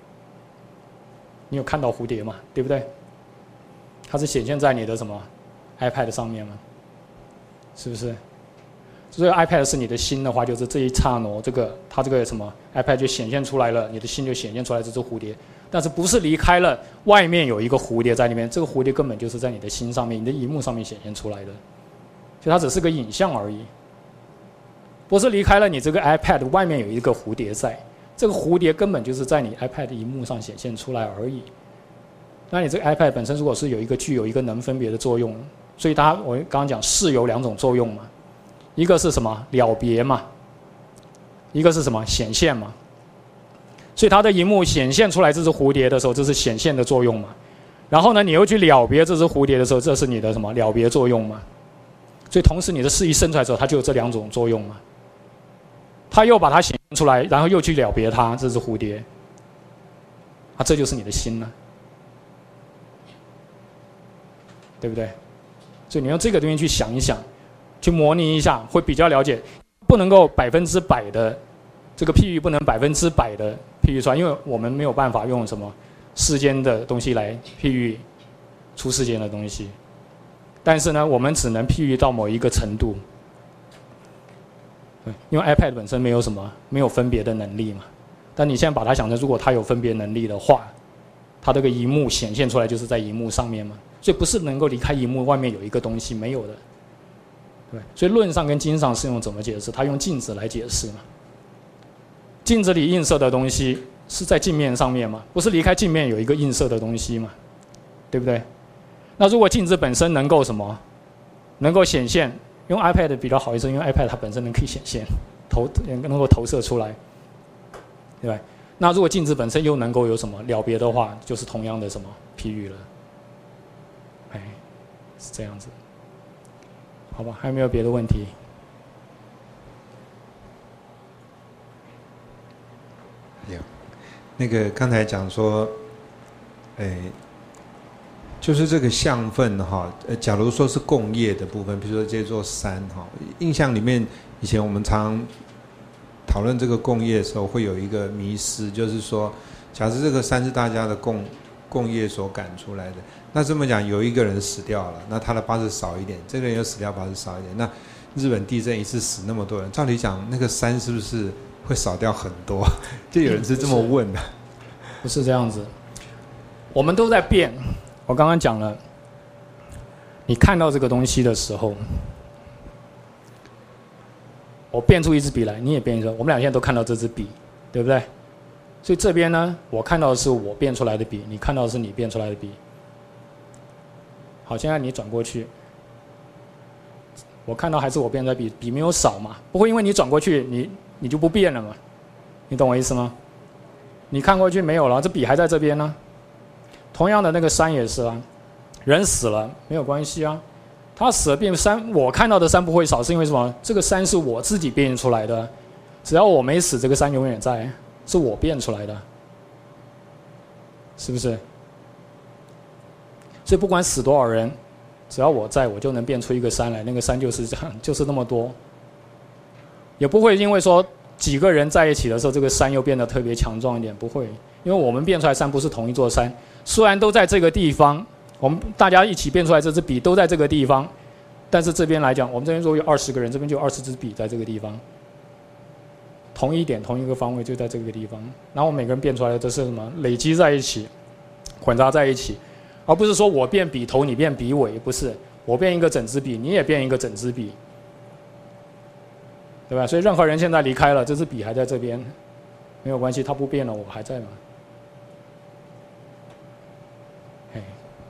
Speaker 1: 你有看到蝴蝶吗？对不对？它是显现在你的什么 iPad 上面吗？是不是？所以 iPad 是你的心的话，就是这一刹那，这个它这个什么 iPad 就显现出来了，你的心就显现出来这只蝴蝶，但是不是离开了外面有一个蝴蝶在里面？这个蝴蝶根本就是在你的心上面、你的荧幕上面显现出来的，所以它只是个影像而已。不是离开了你这个 iPad 外面有一个蝴蝶在，这个蝴蝶根本就是在你 iPad 荧幕上显现出来而已。那你这个 iPad 本身如果是有一个具有一个能分别的作用，所以它我刚刚讲识有两种作用嘛，一个是什么了别嘛，一个是什么显现嘛。所以它的荧幕显现出来这只蝴蝶的时候，这是显现的作用嘛。然后呢，你又去了别这只蝴蝶的时候，这是你的什么了别作用嘛。所以同时你的识一生出来之后，它就有这两种作用嘛。他又把它显现出来，然后又去了别它，这只蝴蝶，啊，这就是你的心了，对不对？所以你用这个东西去想一想，去模拟一下，会比较了解。不能够百分之百的这个譬喻，不能百分之百的譬喻出来，因为我们没有办法用什么世间的东西来譬喻出世间的东西。但是呢，我们只能譬喻到某一个程度。因为 iPad 本身没有什么没有分别的能力嘛，但你现在把它想成，如果它有分别能力的话，它这个荧幕显现出来就是在荧幕上面嘛，所以不是能够离开荧幕外面有一个东西，没有的，对。所以论上跟经上是用怎么解释？它用镜子来解释嘛。镜子里映射的东西是在镜面上面嘛，不是离开镜面有一个映射的东西嘛，对不对？那如果镜子本身能够什么，能够显现？用 iPad 比较好一些，因为 iPad 它本身能可以显现，投能够投射出来。 对吧？那如果镜子本身又能够有什么了别的话，就是同样的什么譬喻了。哎，是这样子。好吧，还有没有别的问题？
Speaker 2: 有，那个刚才讲说，哎，就是这个相分哈，呃，假如说是共业的部分，比如说这座山哈，印象里面以前我们常讨论这个共业的时候，会有一个迷思，就是说，假设这个山是大家的共共业所赶出来的，那这么讲，有一个人死掉了，那他的八字少一点，这个人又死掉，八字少一点，那日本地震一次死那么多人，照理讲，那个山是不是会少掉很多？就有人是这么问的。
Speaker 1: 不是这样子，我们都在变。我刚刚讲了，你看到这个东西的时候，我变出一支笔来，你也变出来，我们俩现在都看到这支笔，对不对？所以这边呢，我看到的是我变出来的笔，你看到的是你变出来的笔。好，现在你转过去，我看到还是我变出来的笔，笔没有少嘛，不会因为你转过去，你你就不变了嘛？你懂我意思吗？你看过去没有了，这笔还在这边呢。同样的那个山也是啊，人死了没有关系啊，他死了变山，我看到的山不会少，是因为什么？这个山是我自己变出来的，只要我没死，这个山永远在，是我变出来的，是不是？所以不管死多少人，只要我在，我就能变出一个山来，那个山就是这样，就是那么多，也不会因为说几个人在一起的时候，这个山又变得特别强壮一点，不会，因为我们变出来山不是同一座山，虽然都在这个地方，我们大家一起变出来这支笔都在这个地方，但是这边来讲，我们这边如果有二十个人，这边就有二十支笔在这个地方，同一点同一个方位就在这个地方，然后每个人变出来的都是什么？累积在一起，混杂在一起，而不是说我变笔头，你变笔尾，不是，我变一个整支笔，你也变一个整支笔。对吧？所以任何人现在离开了，这支笔还在这边，没有关系，它不变了，我还在嘛。嘿，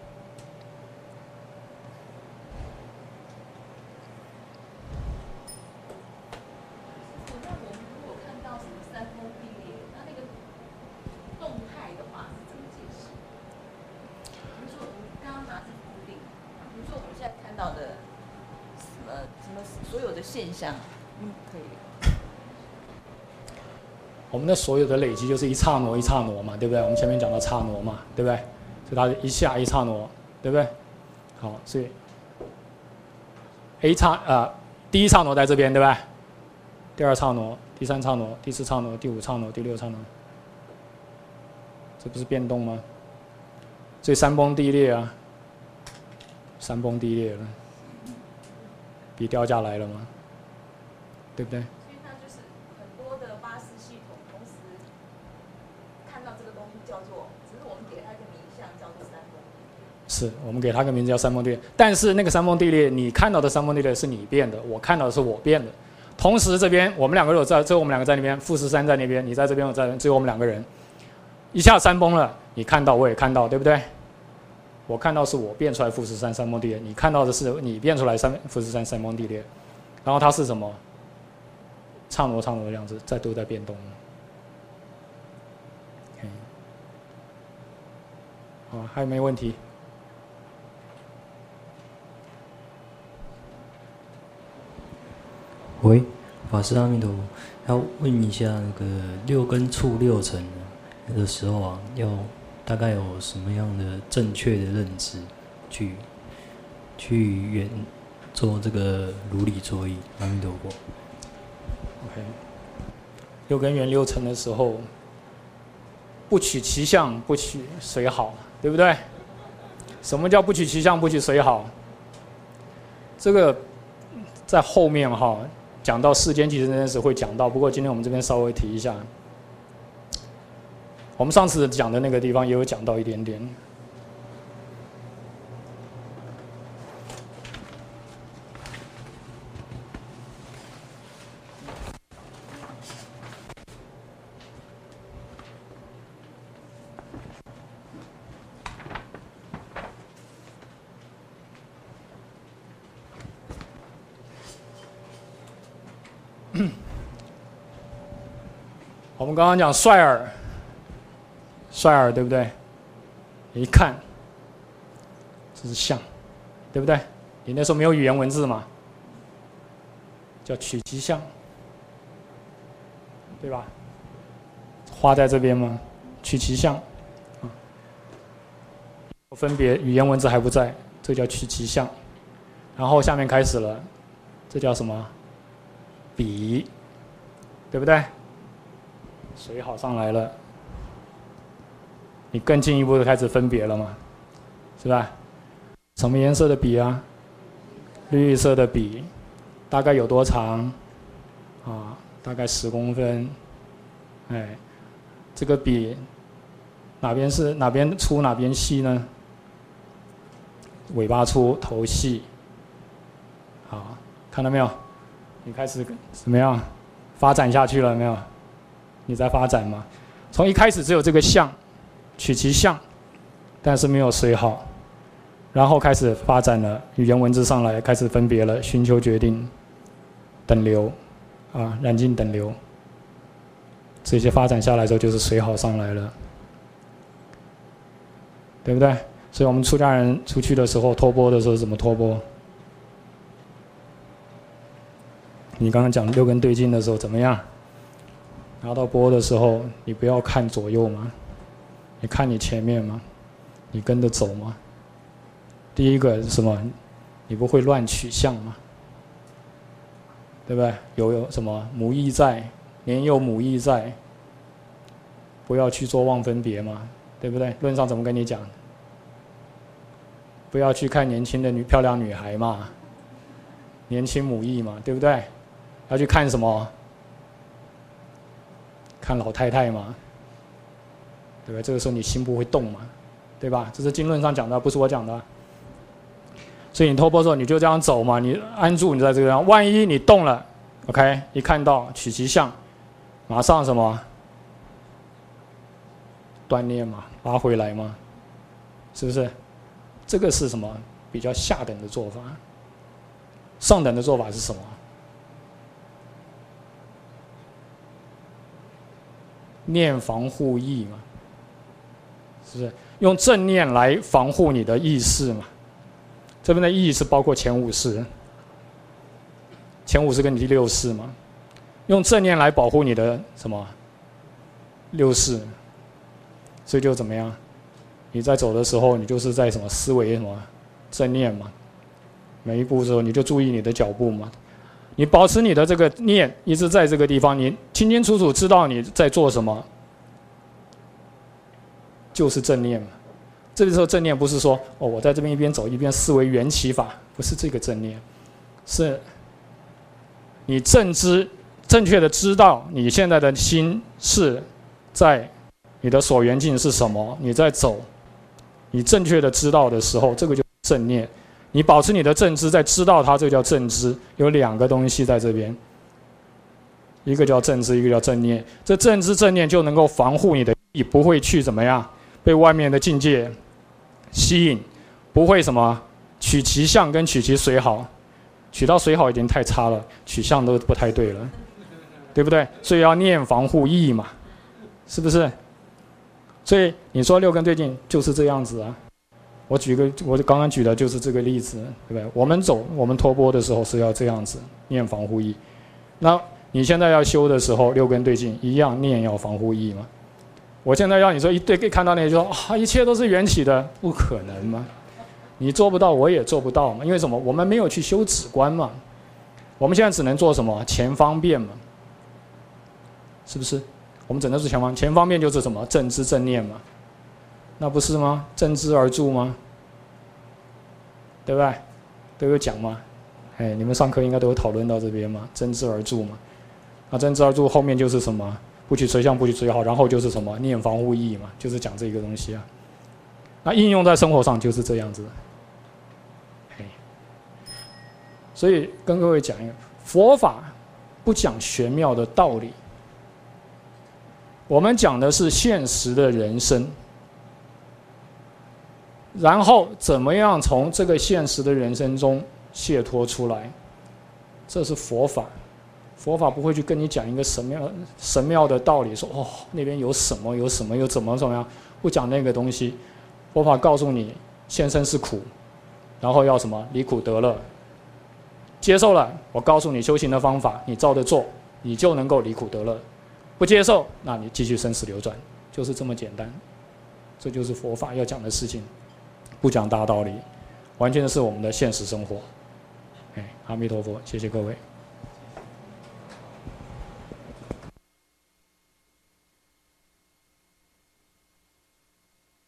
Speaker 3: 那我们如果看到什么山峰地裂，那那个动态的话是怎么解释？比如说我们刚刚拿是固定，比如说我们现在看到的什么什么所有的现象。嗯，可以。
Speaker 1: 我们的所有的累积就是一刹那一刹那嘛，对不对？我们前面讲到刹那嘛，对不对？所以它一下一刹那，对不对？好，所以 A 刹呃第一刹那在这边，对不对？第二刹那、第三刹那、第四刹那、第五刹那、第六刹那，这不是变动吗？所以山崩地裂啊，山崩地裂了，笔掉下来了吗？对不对？
Speaker 3: 所以它就是很多的巴士系统同时看到这个东西叫做，只是我们给它一个名相叫做山崩地裂。
Speaker 1: 是我们给它个名字叫山崩地裂，但是那个山崩地裂，你看到的山崩地裂是你变的，我看到的是我变的。同时这边我们两个如果在，只有我们两个在那边，富士山在那边，你在这边，我在这边，只有我们两个人，一下山崩了，你看到我也看到，对不对？我看到是我变出来富士山山崩地裂，你看到的是你变出来山富士山山崩地裂，然后它是什么？刹那刹那的样子，在都在变动。Okay. 好，还有没有问题？
Speaker 4: 喂，法师阿弥陀佛，要问一下那个六根触六尘的时候啊，要大概有什么样的正确的认知，去去远做这个如理作意？阿弥陀佛。
Speaker 1: OK， 六根缘六尘的时候，不取其相，不取随好，对不对？什么叫不取其相，不取随好？这个在后面哈讲到世间即是真实会讲到，不过今天我们这边稍微提一下。我们上次讲的那个地方也有讲到一点点。 我们刚刚讲率尔，率尔对不对？一看，这是象，对不对？你那时候没有语言文字嘛，叫取其象，对吧？画在这边嘛，取其象，啊，分别语言文字还不在，这叫取其象。然后下面开始了，这叫什么？比，对不对？水好上来了，你更进一步的开始分别了嘛，是吧？什么颜色的笔啊？绿色的笔，大概有多长？啊，大概十公分。哎，这个笔哪边是哪边粗哪边细呢？尾巴粗，头细。好，看到没有？你开始怎么样发展下去了没有？你在发展嘛？从一开始只有这个象，取其象，但是没有水好。然后开始发展了，语言文字上来，开始分别了，寻求决定，等流，啊，染净等流，这些发展下来之后，就是水好上来了，对不对？所以我们出家人出去的时候，托钵的时候怎么托钵？你刚刚讲六根对境的时候怎么样？拿到钵的时候，你不要看左右嘛，你看你前面嘛，你跟着走嘛。第一个是什么？你不会乱取象嘛，对不对？有有什么母意在，年幼母意在，不要去做妄分别嘛，对不对？论上怎么跟你讲？不要去看年轻的女漂亮女孩嘛，年轻母意嘛，对不对？要去看什么？看老太太嘛，对不对？这个时候你心不会动嘛，对吧？这是经论上讲的，不是我讲的。所以你托钵的时候，你就这样走嘛，你安住，你在这个地方。万一你动了 ，OK， 一看到取其象，马上什么锻炼嘛，拉回来嘛，是不是？这个是什么？比较下等的做法。上等的做法是什么？念防护意嘛，是不是？用正念来防护你的意识嘛。这边的意是包括前五识，前五识跟你第六识嘛，用正念来保护你的什么六识，所以就怎么样？你在走的时候，你就是在什么思维什么正念嘛，每一步的时候你就注意你的脚步嘛，你保持你的这个念一直在这个地方，你清清楚楚知道你在做什么，就是正念嘛。这个时候正念不是说哦，我在这边一边走一边思维缘起法，不是这个正念，是你正知正确的知道你现在的心是在你的所缘境是什么，你在走，你正确的知道的时候，这个就是正念。你保持你的正知，在知道它，这个叫正知。有两个东西在这边，一个叫正知，一个叫正念。这正知正念就能够防护你的意，不会去怎么样被外面的境界吸引，不会什么取其象跟取其随好，取到随好已经太差了，取象都不太对了，对不对？所以要念防护意嘛，是不是？所以你说六根对境就是这样子啊。我举个，我刚刚举的就是这个例子，对不对？我们走，我们托钵的时候是要这样子念防护意。那你现在要修的时候，六根对境一样念要防护意嘛。我现在要你说一对看到那些就说啊，一切都是缘起的，不可能嘛？你做不到，我也做不到嘛。因为什么？我们没有去修止观嘛。我们现在只能做什么？前方便嘛，是不是？我们只能是前方，前方便就是什么？正知正念嘛，那不是吗？正知而住吗？对不对？都有讲嘛。哎，你们上课应该都有讨论到这边嘛，正知而住嘛。那正知而住后面就是什么？不取随相，不取随好，然后就是什么？念防护意嘛，就是讲这个东西啊。那应用在生活上就是这样子。所以跟各位讲一个，佛法不讲玄妙的道理，我们讲的是现实的人生，然后怎么样从这个现实的人生中解脱出来，这是佛法。 佛法不会去跟你讲一个神妙神妙的道理，说哦那边有什么有什么有怎么怎么样，不讲那个东西。佛法告诉你，现生是苦，然后要什么离苦得乐。接受了，我告诉你修行的方法，你照着做，你就能够离苦得乐。不接受，那你继续生死流转，就是这么简单。这就是佛法要讲的事情，不讲大道理，完全是我们的现实生活。哎，阿弥陀佛，谢谢各位。